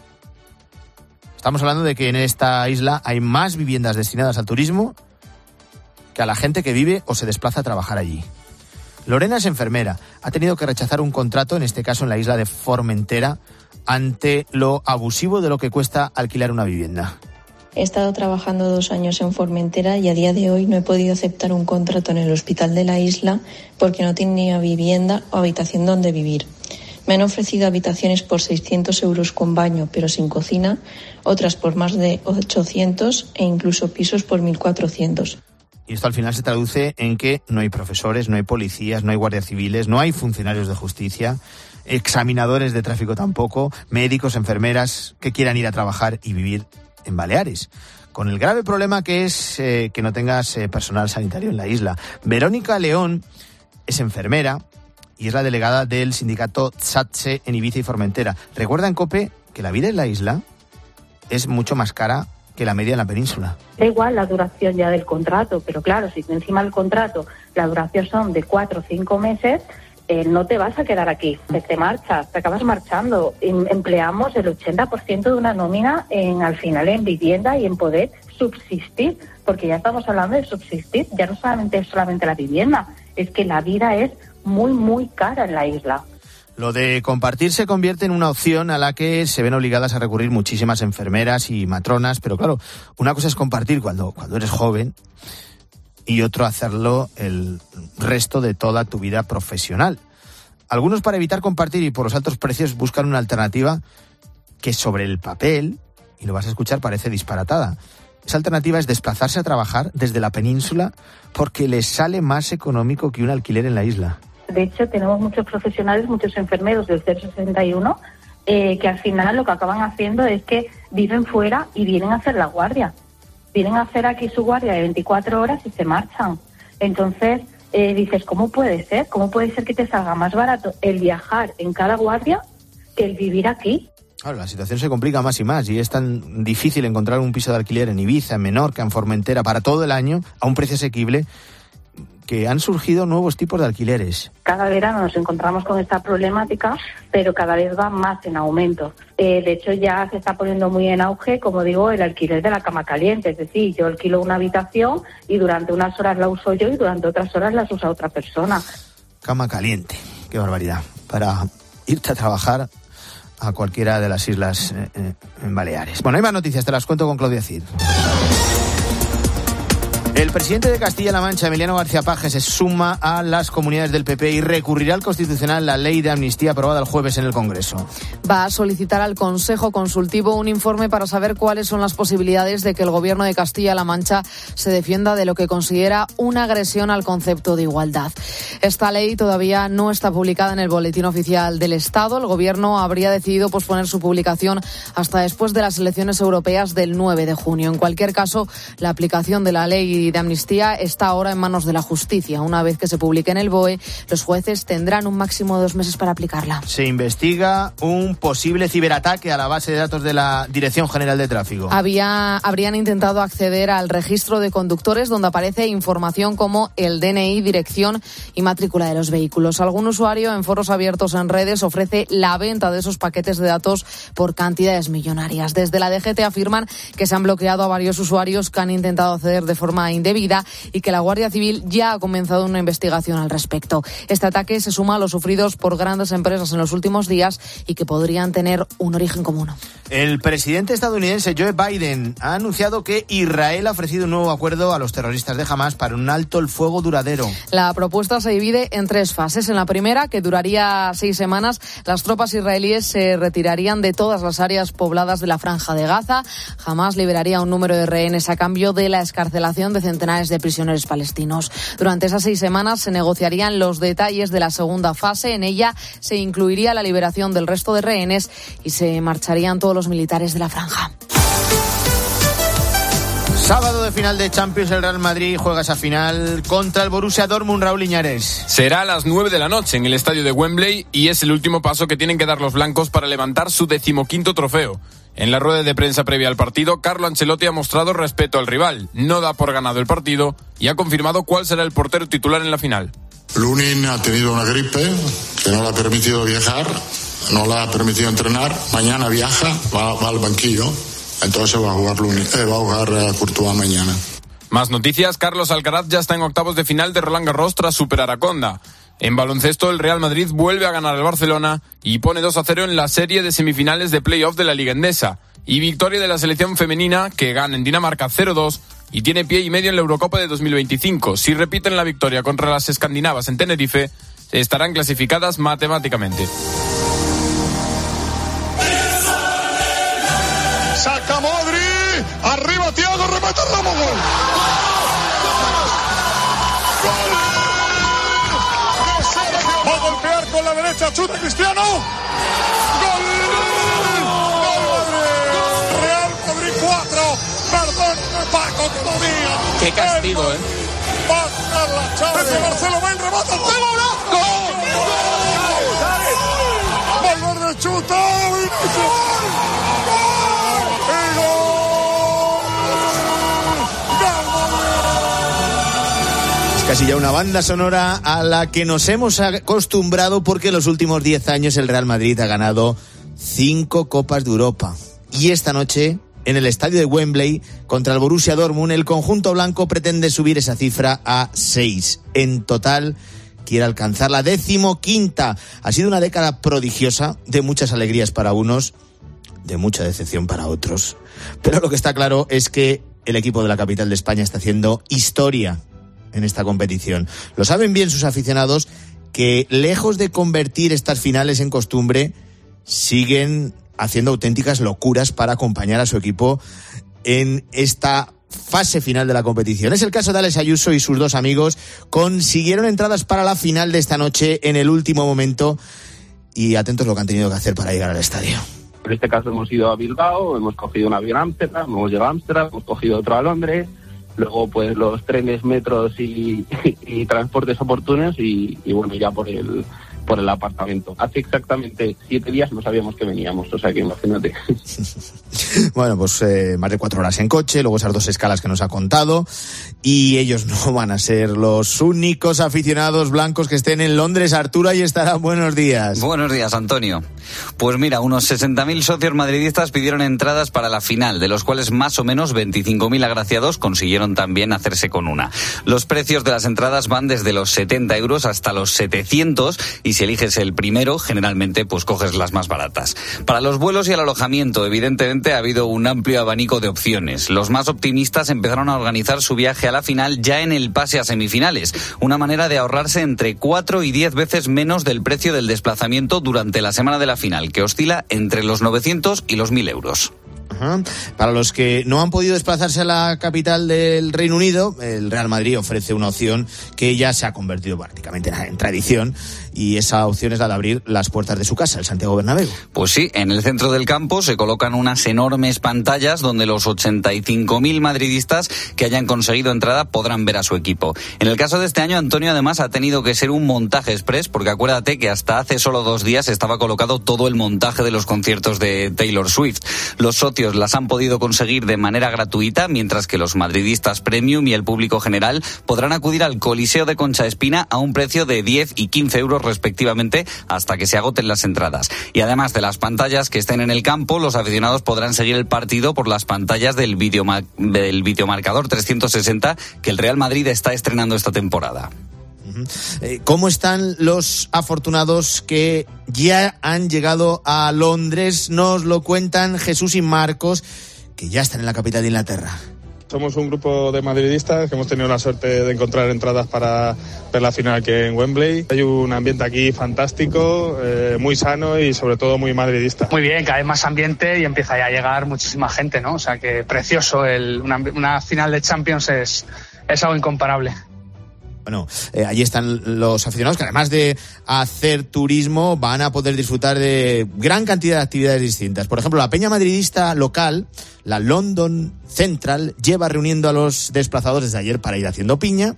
Estamos hablando de que en esta isla hay más viviendas destinadas al turismo que a la gente que vive o se desplaza a trabajar allí. Lorena es enfermera. Ha tenido que rechazar un contrato, en este caso en la isla de Formentera, ante lo abusivo de lo que cuesta alquilar una vivienda. He estado trabajando 2 años en Formentera y a día de hoy no he podido aceptar un contrato en el hospital de la isla porque no tenía vivienda o habitación donde vivir. Me han ofrecido habitaciones por 600 euros con baño pero sin cocina, otras por más de 800 e incluso pisos por 1.400. Y esto al final se traduce en que no hay profesores, no hay policías, no hay guardias civiles, no hay funcionarios de justicia, examinadores de tráfico tampoco, médicos, enfermeras que quieran ir a trabajar y vivir en Baleares, con el grave problema que es que no tengas personal sanitario en la isla. Verónica León es enfermera y es la delegada del sindicato SATSE en Ibiza y Formentera. Recuerda en COPE que la vida en la isla es mucho más cara que la media en la península. Da igual la duración ya del contrato, pero claro, si encima del contrato la duración son de 4 o 5 meses, no te vas a quedar aquí, te marchas, te acabas marchando. Empleamos el 80% de una nómina al final en vivienda y en poder subsistir, porque ya estamos hablando de subsistir, ya no solamente es solamente la vivienda, es que la vida es muy, muy cara en la isla. Lo de compartir se convierte en una opción a la que se ven obligadas a recurrir muchísimas enfermeras y matronas, pero claro, una cosa es compartir cuando eres joven y otro hacerlo el resto de toda tu vida profesional. Algunos, para evitar compartir y por los altos precios, buscan una alternativa que sobre el papel, y lo vas a escuchar, parece disparatada. Esa alternativa es desplazarse a trabajar desde la península porque les sale más económico que un alquiler en la isla. De hecho, tenemos muchos profesionales, muchos enfermeros del 061, que al final lo que acaban haciendo es que viven fuera y vienen a hacer la guardia. Vienen a hacer aquí su guardia de 24 horas y se marchan. Entonces, dices, ¿cómo puede ser? ¿Cómo puede ser que te salga más barato el viajar en cada guardia que el vivir aquí? Claro, la situación se complica más y más y es tan difícil encontrar un piso de alquiler en Ibiza, en Menorca, en Formentera para todo el año a un precio asequible, que han surgido nuevos tipos de alquileres. Cada verano nos encontramos con esta problemática, pero cada vez va más en aumento. De hecho, ya se está poniendo muy en auge, como digo, el alquiler de la cama caliente. Es decir, yo alquilo una habitación y durante unas horas la uso yo y durante otras horas las usa otra persona. Cama caliente, qué barbaridad. Para irte a trabajar a cualquiera de las islas en Baleares. Bueno, hay más noticias, te las cuento con Claudia Cid. El presidente de Castilla-La Mancha, Emiliano García Paje, se suma a las comunidades del PP y recurrirá al Constitucional la ley de amnistía aprobada el jueves en el Congreso. Va a solicitar al Consejo Consultivo un informe para saber cuáles son las posibilidades de que el Gobierno de Castilla-La Mancha se defienda de lo que considera una agresión al concepto de igualdad. Esta ley todavía no está publicada en el Boletín Oficial del Estado. El Gobierno habría decidido posponer su publicación hasta después de las elecciones europeas del 9 de junio. En cualquier caso, la aplicación de la ley de amnistía está ahora en manos de la justicia. Una vez que se publique en el BOE, los jueces tendrán un máximo de 2 meses para aplicarla. Se investiga un posible ciberataque a la base de datos de la Dirección General de Tráfico. Habrían intentado acceder al registro de conductores, donde aparece información como el DNI, dirección y matrícula de los vehículos. Algún usuario en foros abiertos en redes ofrece la venta de esos paquetes de datos por cantidades millonarias. Desde la DGT afirman que se han bloqueado a varios usuarios que han intentado acceder de forma indebida y que la Guardia Civil ya ha comenzado una investigación al respecto. Este ataque se suma a los sufridos por grandes empresas en los últimos días y que podrían tener un origen común. El presidente estadounidense Joe Biden ha anunciado que Israel ha ofrecido un nuevo acuerdo a los terroristas de Hamás para un alto el fuego duradero. La propuesta se divide en 3 fases. En la primera, que duraría 6 semanas, las tropas israelíes se retirarían de todas las áreas pobladas de la Franja de Gaza. Hamás liberaría un número de rehenes a cambio de la excarcelación de centenares de prisioneros palestinos. Durante esas 6 semanas se negociarían los detalles de la segunda fase. En ella se incluiría la liberación del resto de rehenes y se marcharían todos los militares de la franja. Sábado de final de Champions, el Real Madrid juega esa final contra el Borussia Dortmund. Raúl Iñárez. Será a las 9 de la noche en el estadio de Wembley y es el último paso que tienen que dar los blancos para levantar su 15º trofeo. En la rueda de prensa previa al partido, Carlo Ancelotti ha mostrado respeto al rival, no da por ganado el partido y ha confirmado cuál será el portero titular en la final. Lunin ha tenido una gripe que no le ha permitido viajar, no le ha permitido entrenar. Mañana viaja, va al banquillo, entonces va a jugar Courtois mañana. Más noticias, Carlos Alcaraz ya está en octavos de final de Roland Garros tras superar a Conda. En baloncesto, el Real Madrid vuelve a ganar al Barcelona y pone 2-0 en la serie de semifinales de playoff de la Liga Endesa. Y victoria de la selección femenina, que gana en Dinamarca 0-2 y tiene pie y medio en la Eurocopa de 2025. Si repiten la victoria contra las escandinavas en Tenerife, estarán clasificadas matemáticamente. Saca Modri, arriba Thiago, remata Ramos, gol. Va a golpear con la derecha, chuta Cristiano. ¡Gol! ¡Gol! Real Madrid 4. Perdón, Paco, que no diga. Qué castigo, Va a tirar la chave. Desde Marcelo Bale, remata. ¡Gol! Valverde chuta. ¡Gol! Casi ya una banda sonora a la que nos hemos acostumbrado porque en los últimos 10 años el Real Madrid ha ganado 5 Copas de Europa. Y esta noche, en el estadio de Wembley, contra el Borussia Dortmund, el conjunto blanco pretende subir esa cifra a 6. En total, quiere alcanzar la 15ª. Ha sido una década prodigiosa, de muchas alegrías para unos, de mucha decepción para otros. Pero lo que está claro es que el equipo de la capital de España está haciendo historia en esta competición. Lo saben bien sus aficionados, que lejos de convertir estas finales en costumbre, siguen haciendo auténticas locuras para acompañar a su equipo en esta fase final de la competición. Es el caso de Alex Ayuso y sus dos amigos. Consiguieron entradas para la final de esta noche en el último momento y atentos lo que han tenido que hacer para llegar al estadio. En este caso hemos ido a Bilbao, hemos cogido un avión a Ámsterdam, hemos llegado a Ámsterdam, hemos cogido otro a Londres, luego pues los trenes, metros y transportes oportunos y bueno, ya por el apartamento. Hace exactamente 7 días no sabíamos que veníamos, o sea que imagínate. Bueno, pues más de 4 horas en coche, luego esas 2 escalas que nos ha contado, y ellos no van a ser los únicos aficionados blancos que estén en Londres. Arturo, ahí estarán. Buenos días. Buenos días, Antonio. Pues mira, unos 60.000 socios madridistas pidieron entradas para la final, de los cuales más o menos 25.000 agraciados consiguieron también hacerse con una. Los precios de las entradas van desde los 70 euros hasta los 700 y si eliges el primero, generalmente pues coges las más baratas. Para los vuelos y el alojamiento, evidentemente ha habido un amplio abanico de opciones. Los más optimistas empezaron a organizar su viaje a la final ya en el pase a semifinales, una manera de ahorrarse entre 4 y 10 veces menos del precio del desplazamiento durante la semana de la final, que oscila entre los 900 y los 1.000 euros. Ajá. Para los que no han podido desplazarse a la capital del Reino Unido, el Real Madrid ofrece una opción que ya se ha convertido prácticamente en tradición, y esa opción es la de abrir las puertas de su casa, el Santiago Bernabéu. Pues sí, en el centro del campo se colocan unas enormes pantallas donde los 85.000 madridistas que hayan conseguido entrada podrán ver a su equipo. En el caso de este año, Antonio, además ha tenido que ser un montaje express, porque acuérdate que hasta hace solo 2 días estaba colocado todo el montaje de los conciertos de Taylor Swift. Los socios las han podido conseguir de manera gratuita, mientras que los madridistas premium y el público general podrán acudir al Coliseo de Concha Espina a un precio de 10 y 15 euros respectivamente hasta que se agoten las entradas. Y además de las pantallas que estén en el campo, los aficionados podrán seguir el partido por las pantallas del videomarcador 360 que el Real Madrid está estrenando esta temporada. ¿Cómo están los afortunados que ya han llegado a Londres? Nos lo cuentan Jesús y Marcos, que ya están en la capital de Inglaterra. Somos un grupo de madridistas que hemos tenido la suerte de encontrar entradas para ver la final aquí en Wembley. Hay un ambiente aquí fantástico, muy sano y sobre todo muy madridista. Muy bien, cada vez más ambiente y empieza ya a llegar muchísima gente, ¿no? O sea que precioso, una final de Champions es algo incomparable. Bueno, allí están los aficionados que además de hacer turismo van a poder disfrutar de gran cantidad de actividades distintas. Por ejemplo, la peña madridista local, la London Central, lleva reuniendo a los desplazados desde ayer para ir haciendo piña,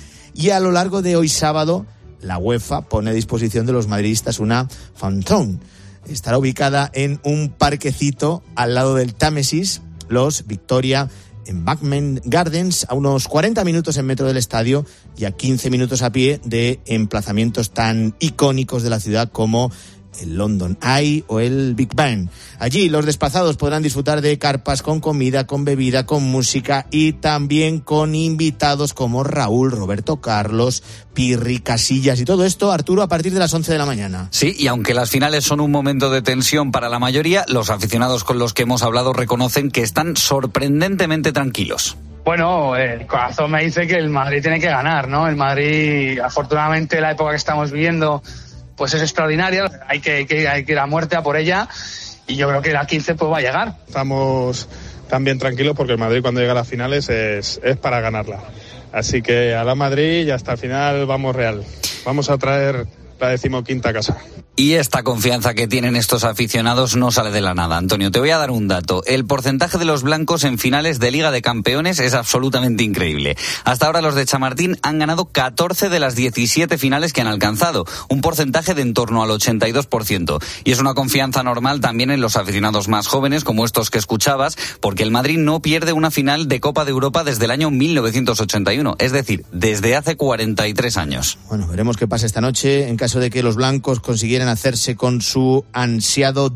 y a lo largo de hoy sábado la UEFA pone a disposición de los madridistas una fountain. Estará ubicada en un parquecito al lado del Támesis, los Victoria Embankment Gardens, a unos 40 minutos en metro del estadio y a 15 minutos a pie de emplazamientos tan icónicos de la ciudad como el London Eye o el Big Ben. Allí los desplazados podrán disfrutar de carpas con comida, con bebida, con música y también con invitados como Raúl, Roberto Carlos, Pirri, Casillas y todo esto, Arturo, a partir de las 11 de la mañana. Sí, y aunque las finales son un momento de tensión para la mayoría, los aficionados con los que hemos hablado reconocen que están sorprendentemente tranquilos. Bueno, el corazón me dice que el Madrid tiene que ganar, ¿no? El Madrid, afortunadamente, la época que estamos viviendo pues es extraordinaria, hay que ir a muerte a por ella, y yo creo que la 15 pues va a llegar. Estamos también tranquilos porque el Madrid cuando llega a las finales es para ganarla. Así que a la Madrid y hasta el final vamos real. Vamos a traer la 15ª a casa. Y esta confianza que tienen estos aficionados no sale de la nada, Antonio. Te voy a dar un dato. El porcentaje de los blancos en finales de Liga de Campeones es absolutamente increíble. Hasta ahora los de Chamartín han ganado 14 de las 17 finales que han alcanzado, un porcentaje de en torno al 82%. Y es una confianza normal también en los aficionados más jóvenes, como estos que escuchabas, porque el Madrid no pierde una final de Copa de Europa desde el año 1981, es decir, desde hace 43 años. Bueno, veremos qué pasa esta noche en caso de que los blancos consiguieran hacerse con su ansiado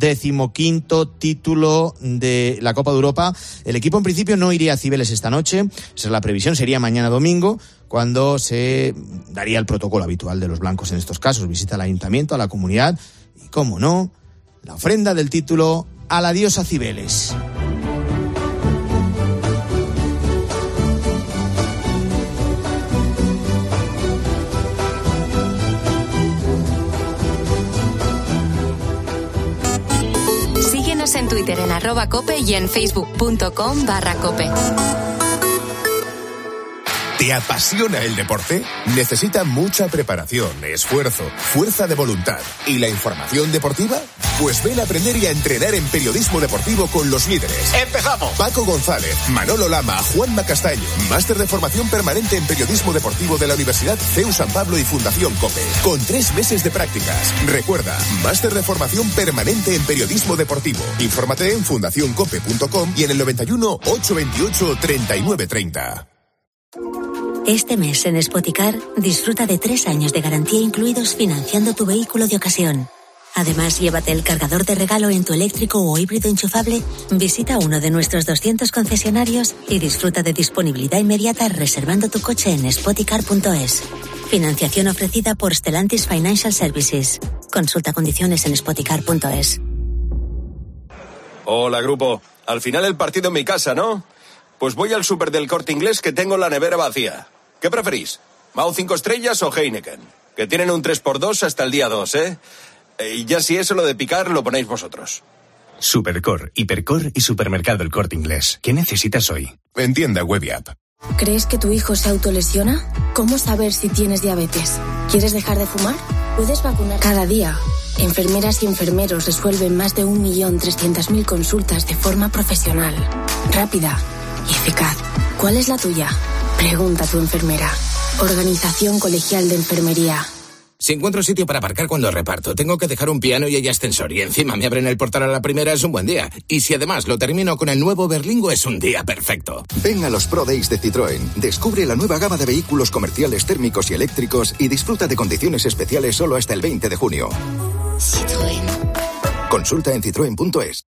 15º título de la Copa de Europa. El equipo en principio no iría a Cibeles esta noche, esa es la previsión, sería mañana domingo, cuando se daría el protocolo habitual de los blancos en estos casos, visita al ayuntamiento, a la comunidad y, cómo no, la ofrenda del título a la diosa Cibeles. Twitter en @cope y en facebook.com/cope. ¿Te apasiona el deporte? Necesita mucha preparación, esfuerzo, fuerza de voluntad. ¿Y la información deportiva? Pues ven a aprender y a entrenar en periodismo deportivo con los líderes. ¡Empezamos! Paco González, Manolo Lama, Juanma Castaño. Máster de formación permanente en periodismo deportivo de la Universidad CEU San Pablo y Fundación COPE. Con 3 meses de prácticas. Recuerda, máster de formación permanente en periodismo deportivo. Infórmate en fundacioncope.com y en el 91 828 3930. Este mes en Spoticar disfruta de 3 años de garantía incluidos financiando tu vehículo de ocasión. Además, llévate el cargador de regalo en tu eléctrico o híbrido enchufable, visita uno de nuestros 200 concesionarios y disfruta de disponibilidad inmediata reservando tu coche en spoticar.es. Financiación ofrecida por Stellantis Financial Services. Consulta condiciones en spoticar.es. Hola, grupo. Al final el partido en mi casa, ¿no? Pues voy al súper del Corte Inglés que tengo la nevera vacía. ¿Qué preferís? ¿Mau 5 estrellas o Heineken? Que tienen un 3x2 hasta el día 2, ¿eh? Y ya si eso lo de picar lo ponéis vosotros. Supercor, Hipercor y Supermercado El Corte Inglés. ¿Qué necesitas hoy? En tienda web y app. ¿Crees que tu hijo se autolesiona? ¿Cómo saber si tienes diabetes? ¿Quieres dejar de fumar? Puedes vacunar. Cada día, enfermeras y enfermeros resuelven más de 1.300.000 consultas de forma profesional, rápida y eficaz. ¿Cuál es la tuya? Pregunta a tu enfermera. Organización Colegial de Enfermería. Si encuentro sitio para aparcar cuando reparto, tengo que dejar un piano y hay ascensor y encima me abren el portal a la primera, es un buen día. Y si además lo termino con el nuevo Berlingo, es un día perfecto. Ven a los Pro Days de Citroën. Descubre la nueva gama de vehículos comerciales térmicos y eléctricos y disfruta de condiciones especiales solo hasta el 20 de junio. Citroën. Consulta en citroen.es.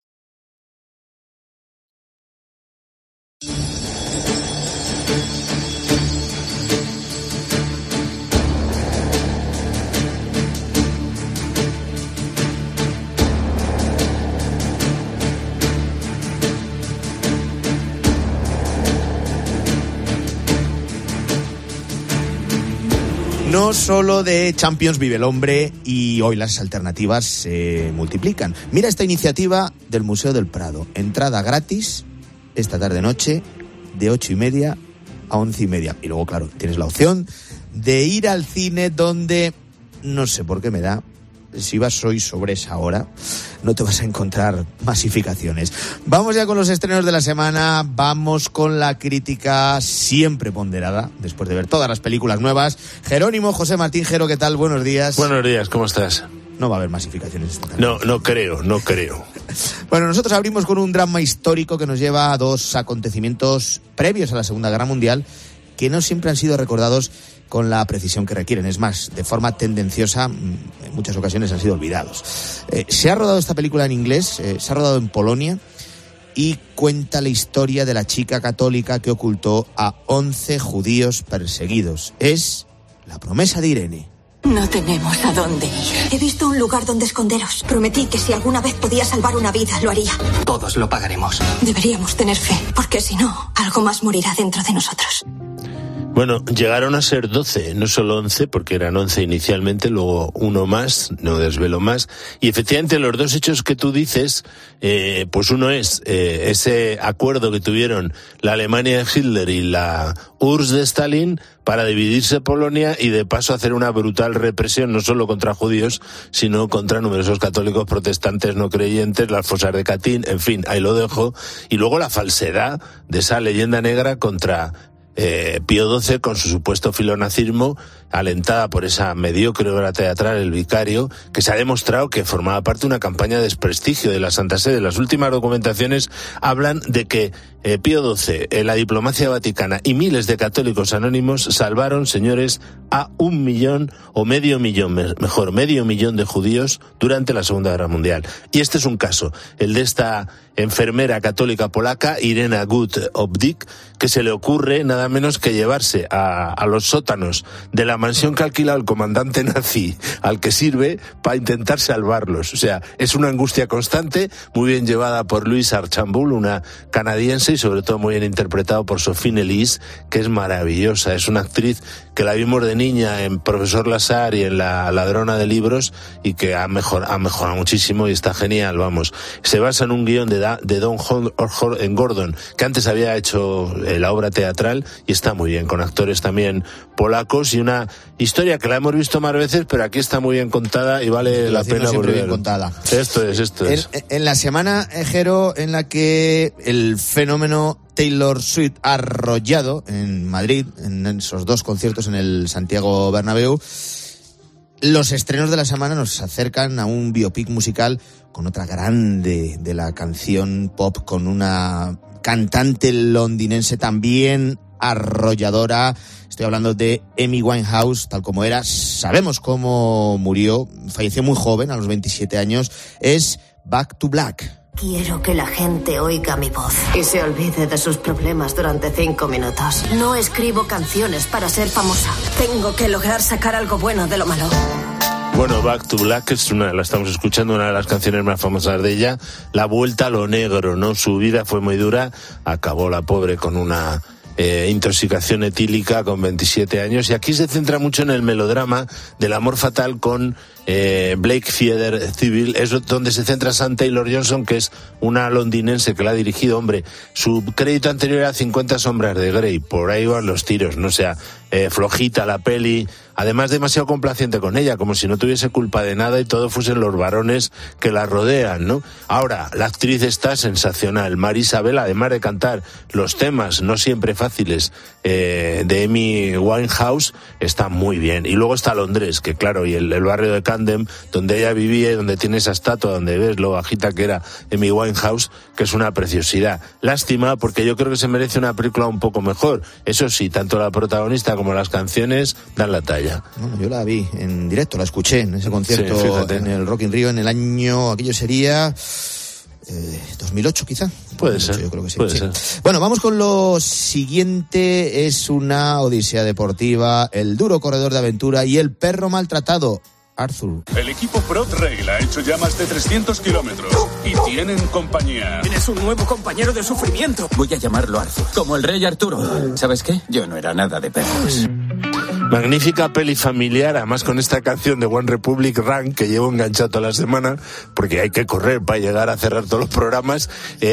No solo de Champions vive el hombre y hoy las alternativas se multiplican. Mira esta iniciativa del Museo del Prado. Entrada gratis esta tarde-noche de 8:30 a 11:30. Y luego, claro, tienes la opción de ir al cine donde, no sé por qué me da, si vas hoy sobre esa hora, no te vas a encontrar masificaciones. Vamos ya con los estrenos de la semana, vamos con la crítica siempre ponderada, después de ver todas las películas nuevas. Jerónimo José Martín. Jero, ¿qué tal? Buenos días. Buenos días, ¿cómo estás? No va a haber masificaciones esta tarde. No creo. Bueno, nosotros abrimos con un drama histórico que nos lleva a 2 acontecimientos previos a la Segunda Guerra Mundial que no siempre han sido recordados con la precisión que requieren. Es más, de forma tendenciosa, en muchas ocasiones han sido olvidados. Se ha rodado esta película en inglés, se ha rodado en Polonia y cuenta la historia de la chica católica que ocultó a 11 judíos perseguidos. Es La promesa de Irene. No tenemos a dónde ir. He visto un lugar donde esconderos. Prometí que si alguna vez podía salvar una vida, lo haría. Todos lo pagaremos. Deberíamos tener fe, porque si no, algo más morirá dentro de nosotros. Bueno, llegaron a ser 12, no solo 11, porque eran 11 inicialmente, luego uno más, no desvelo más. Y efectivamente los 2 hechos que tú dices, pues uno es ese acuerdo que tuvieron la Alemania de Hitler y la URSS de Stalin para dividirse Polonia y de paso hacer una brutal represión no solo contra judíos, sino contra numerosos católicos protestantes no creyentes, las fosas de Katyn, en fin, ahí lo dejo. Y luego la falsedad de esa leyenda negra contra Pío XII con su supuesto filonazismo, alentada por esa mediocre obra teatral El Vicario, que se ha demostrado que formaba parte de una campaña de desprestigio de la Santa Sede. Las últimas documentaciones hablan de que Pío XII, la diplomacia vaticana y miles de católicos anónimos salvaron, señores, a 1 millón o medio millón de judíos durante la Segunda Guerra Mundial. Y este es un caso, el de esta enfermera católica polaca, Irena Gut-Obdych, que se le ocurre nada menos que llevarse a los sótanos de la mansión que ha alquilado el comandante nazi al que sirve para intentar salvarlos. O sea, es una angustia constante, muy bien llevada por Louise Archambault, una canadiense, y sobre todo muy bien interpretado por Sophie Elise, que es maravillosa. Es una actriz que la vimos de niña en Profesor Lazar y en La ladrona de libros y que ha mejorado muchísimo y está genial, vamos. Se basa en un guión de Don Gordon, que antes había hecho la obra teatral y está muy bien, con actores también polacos y una historia que la hemos visto más veces, pero aquí está muy bien contada y vale la pena volver. Bien contada. Esto es. En la semana, Jero, en la que el fenómeno Taylor Swift ha arrollado en Madrid, en esos 2 conciertos en el Santiago Bernabéu, los estrenos de la semana nos acercan a un biopic musical con otra grande de la canción pop, con una cantante londinense también arrolladora. Estoy hablando de Amy Winehouse, tal como era. Sabemos cómo murió, falleció muy joven, a los 27 años. Es Back to Black. Quiero que la gente oiga mi voz y se olvide de sus problemas durante 5 minutos. No escribo canciones para ser famosa. Tengo que lograr sacar algo bueno de lo malo. Bueno, Back to Black la estamos escuchando, una de las canciones más famosas de ella. La vuelta a lo negro, ¿no? Su vida fue muy dura. Acabó la pobre con una intoxicación etílica con 27 años. Y aquí se centra mucho en el melodrama del amor fatal con Blake Theatre Civil. Es donde se centra Sam Taylor Johnson, que es una londinense que la ha dirigido. Hombre, su crédito anterior era 50 sombras de Grey. Por ahí van los tiros, ¿no? O sea, flojita la peli. Además, demasiado complaciente con ella, como si no tuviese culpa de nada y todo fuesen los varones que la rodean, ¿no? Ahora, la actriz está sensacional. Marisa Bell, además de cantar los temas no siempre fáciles de Amy Winehouse, está muy bien. Y luego está Londres, que claro, y el barrio de Camden, donde ella vivía y donde tiene esa estatua, donde ves lo bajita que era Amy Winehouse, que es una preciosidad. Lástima, porque yo creo que se merece una película un poco mejor. Eso sí, tanto la protagonista como las canciones dan la talla. No, yo la vi en directo, la escuché en ese concierto, sí, en el Rock in Rio en el año, aquello sería 2008 quizá. Puede ser. Yo creo que sí. Puede ser. Bueno, vamos con lo siguiente. Es una odisea deportiva, el duro corredor de aventura y el perro maltratado, Arthur. El equipo Pro Trail ha hecho ya más de 300 kilómetros y tienen compañía. Tienes un nuevo compañero de sufrimiento. Voy a llamarlo Arthur, como el rey Arturo. ¿Sabes qué? Yo no era nada de perros. Magnífica peli familiar, además con esta canción de One Republic Run que llevo enganchado toda la semana porque hay que correr para llegar a cerrar todos los programas,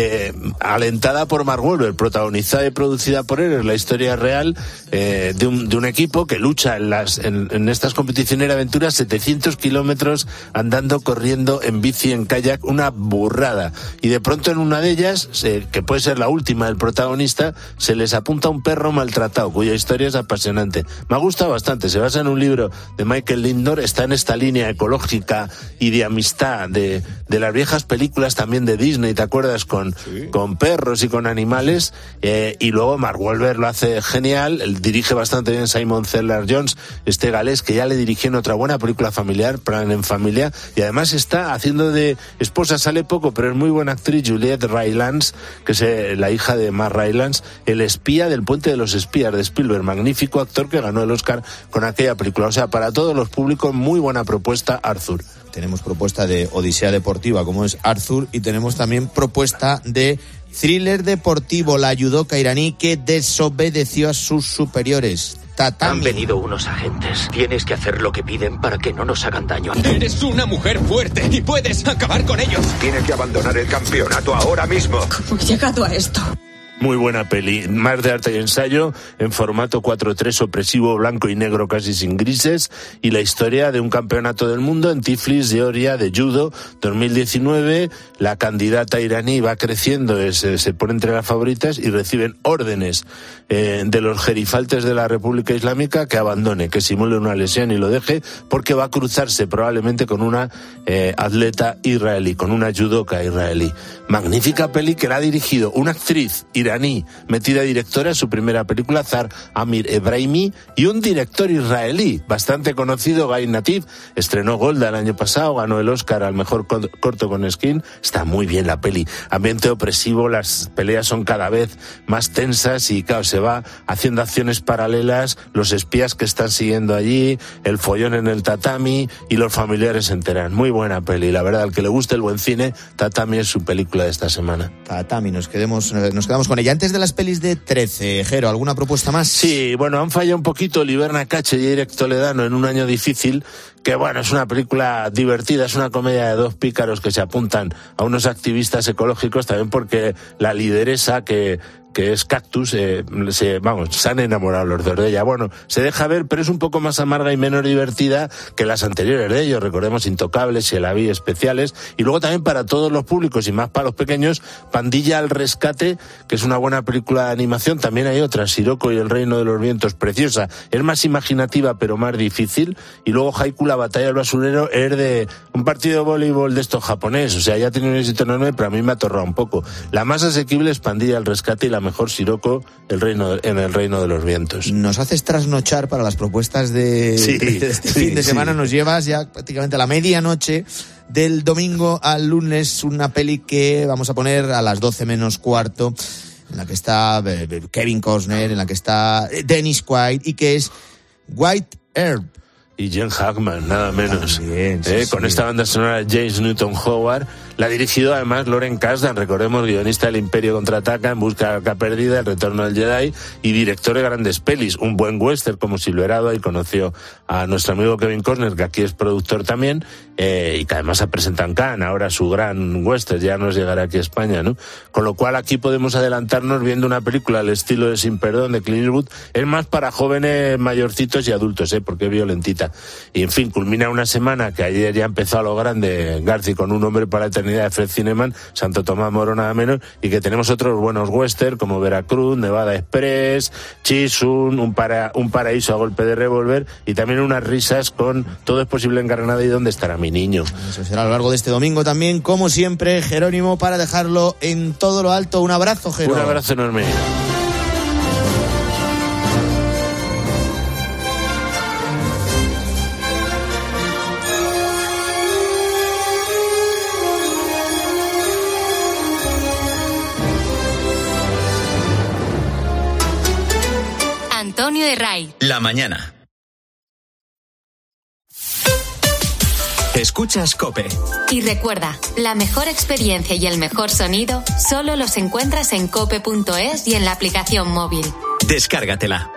alentada por Mark Wahlberg, protagonizada y producida por él. Es la historia real de un equipo que lucha en estas competiciones de aventuras 700 kilómetros andando, corriendo, en bici, en kayak, una burrada. Y de pronto en una de ellas, que puede ser la última del protagonista, se les apunta un perro maltratado, cuya historia es apasionante. Me ha gustado bastante, se basa en un libro de Michael Lindor, está en esta línea ecológica y de amistad de las viejas películas también de Disney, ¿te acuerdas? Con perros y con animales, y luego Mark Wahlberg lo hace genial, él dirige bastante bien Simon Cellar-Jones, este galés que ya le dirigió en otra buena película familiar, Plan en Familia, y además está haciendo de esposa, sale poco, pero es muy buena actriz, Juliette Rylance, que es la hija de Mark Rylance, el espía del Puente de los Espías de Spielberg, magnífico actor que ganó el Oscar con aquella película. O sea, para todos los públicos, muy buena propuesta, Arthur. Tenemos propuesta de odisea deportiva, como es Arthur, y tenemos también propuesta de thriller deportivo, la judoka iraní que desobedeció a sus superiores. Tatami. Han venido unos agentes. Tienes que hacer lo que piden para que no nos hagan daño. Eres una mujer fuerte y puedes acabar con ellos. Tienes que abandonar el campeonato ahora mismo. ¿Cómo he llegado a esto? Muy buena peli, más de arte y ensayo, en formato 4:3 opresivo, blanco y negro casi sin grises, y la historia de un campeonato del mundo en Tiflis, Georgia, de judo, 2019, la candidata iraní va creciendo, se pone entre las favoritas y reciben órdenes de los gerifaltes de la República Islámica que abandone, que simule una lesión y lo deje, porque va a cruzarse probablemente con una atleta israelí, con una judoka israelí. Magnífica peli que la ha dirigido una actriz iraní, metida directora en su primera película, Zar Amir Ebrahimi, y un director israelí bastante conocido, Guy Nativ, estrenó Golda el año pasado, ganó el Oscar al mejor corto con Skin. Está muy bien la peli, ambiente opresivo, las peleas son cada vez más tensas y claro, se va haciendo acciones paralelas, los espías que están siguiendo allí, el follón en el tatami y los familiares se enteran. Muy buena peli, la verdad, al que le guste el buen cine, Tatami es su película de esta semana. Tatami, nos quedamos con con ella. Antes de las pelis de 13, Jero, ¿alguna propuesta más? Sí, bueno, han fallado un poquito Oliver Nakache y Eric Toledano en Un año difícil, que bueno, es una película divertida, es una comedia de dos pícaros que se apuntan a unos activistas ecológicos, también porque la lideresa que es Cactus, se han enamorado los dos de ella. Bueno, se deja ver, pero es un poco más amarga y menos divertida que las anteriores de ellos. Recordemos Intocables y El Aví especiales. Y luego también para todos los públicos y más para los pequeños, Pandilla al rescate, que es una buena película de animación. También hay otra, Sirocco y el reino de los vientos, preciosa. Es más imaginativa, pero más difícil. Y luego Haiku, la batalla del basurero, es de un partido de voleibol de estos japonés. O sea, ya tiene un éxito enorme, pero a mí me ha atorrado un poco. La más asequible es Pandilla al rescate y la mejor Sirocco en el reino de los vientos. Nos haces trasnochar para las propuestas de este fin de semana. Nos llevas ya prácticamente a la medianoche del domingo al lunes, una peli que vamos a poner a las 12 menos cuarto, en la que está Kevin Costner, en la que está Dennis Quaid y que es White Herb. Y Jen Hackman, nada menos. Bien, con esta banda sonora James Newton Howard. La ha dirigido además Lauren Kasdan, recordemos, guionista del Imperio Contraataca, En busca de la Arca Perdida, El retorno del Jedi, y director de grandes pelis, un buen western como Silverado. Ahí conoció a nuestro amigo Kevin Costner, que aquí es productor también, y que además se presenta en Cannes, ahora su gran western, ya nos llegará aquí a España, ¿no? Con lo cual aquí podemos adelantarnos viendo una película al estilo de Sin Perdón de Clint Eastwood. Es más para jóvenes, mayorcitos y adultos, porque es violentita. Y en fin, culmina una semana que ayer ya empezó a lo grande Garci con Un hombre para la eternidad de Fred Zinnemann, Santo Tomás Moro nada menos, y que tenemos otros buenos western como Veracruz, Nevada Express, Chisun, un paraíso a golpe de revólver, y también unas risas con Todo es posible en Granada y ¿Dónde estará mi niño? Eso será a lo largo de este domingo también, como siempre, Jerónimo, para dejarlo en todo lo alto. Un abrazo, Jerónimo. Un abrazo enorme. Antonio de Ray. La mañana. Escuchas COPE. Y recuerda, la mejor experiencia y el mejor sonido solo los encuentras en cope.es y en la aplicación móvil. Descárgatela.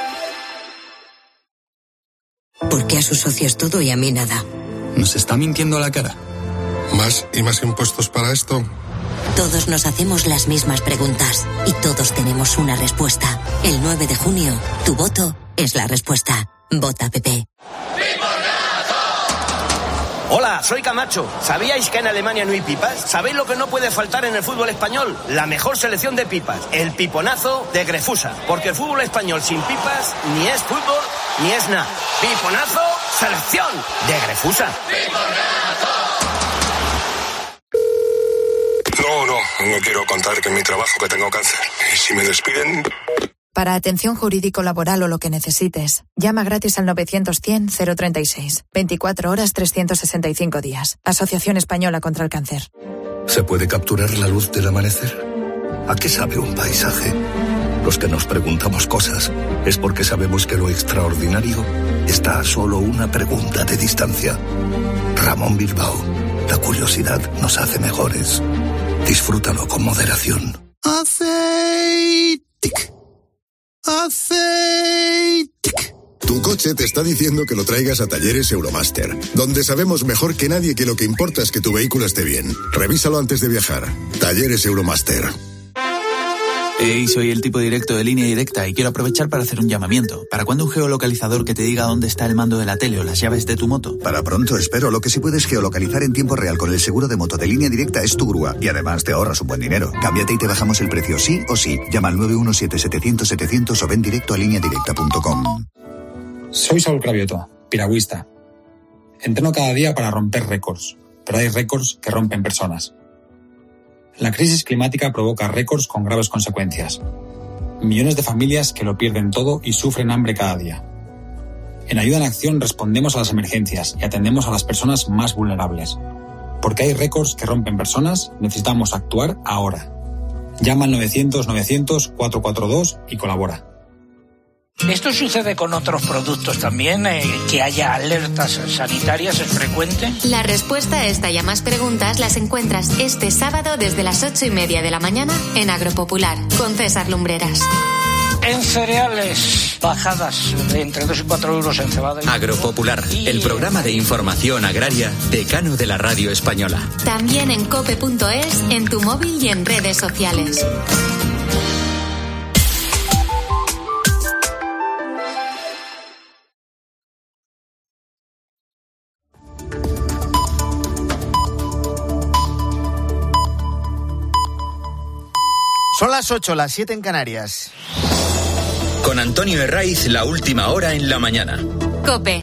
¿Por qué a sus socios todo y a mí nada? ¿Nos está mintiendo a la cara? ¿Más y más impuestos para esto? Todos nos hacemos las mismas preguntas y todos tenemos una respuesta. El 9 de junio, tu voto es la respuesta. Vota PP. Hola, soy Camacho. ¿Sabíais que en Alemania no hay pipas? ¿Sabéis lo que no puede faltar en el fútbol español? La mejor selección de pipas, el piponazo de Grefusa. Porque el fútbol español sin pipas ni es fútbol ni es nada. Piponazo, selección de Grefusa. No quiero contar que en mi trabajo que tengo cáncer. ¿Y si me despiden? Para atención jurídico-laboral o lo que necesites, llama gratis al 900-100-036. 24 horas, 365 días. Asociación Española contra el Cáncer. ¿Se puede capturar la luz del amanecer? ¿A qué sabe un paisaje? Los que nos preguntamos cosas es porque sabemos que lo extraordinario está a solo una pregunta de distancia. Ramón Bilbao. La curiosidad nos hace mejores. Disfrútalo con moderación. Aceite. Tu coche te está diciendo que lo traigas a Talleres Euromaster, donde sabemos mejor que nadie que lo que importa es que tu vehículo esté bien. Revísalo antes de viajar. Talleres Euromaster. Hey, soy el tipo directo de Línea Directa y quiero aprovechar para hacer un llamamiento. ¿Para cuándo un geolocalizador que te diga dónde está el mando de la tele o las llaves de tu moto? Para pronto, espero. Lo que sí puedes geolocalizar en tiempo real con el seguro de moto de Línea Directa es tu grúa. Y además te ahorras un buen dinero. Cámbiate y te bajamos el precio sí o sí. Llama al 917-700-700 o ven directo a lineadirecta.com. Soy Saúl Cravioto, piragüista. Entreno cada día para romper récords, pero hay récords que rompen personas. La crisis climática provoca récords con graves consecuencias. Millones de familias que lo pierden todo y sufren hambre cada día. En Ayuda en Acción respondemos a las emergencias y atendemos a las personas más vulnerables. Porque hay récords que rompen personas, necesitamos actuar ahora. Llama al 900-900-442 y colabora. ¿Esto sucede con otros productos también? ¿Que haya alertas sanitarias es frecuente? La respuesta a esta y a más preguntas las encuentras este sábado desde las 8:30 de la mañana en Agropopular, con César Lumbreras. En cereales, bajadas de entre 2 y 4 euros en cebada. Agropopular, el programa de información agraria decano de la radio española. También en cope.es, en tu móvil y en redes sociales. Son las 8, las 7 en Canarias. Con Antonio Herraiz, la última hora en la mañana. COPE.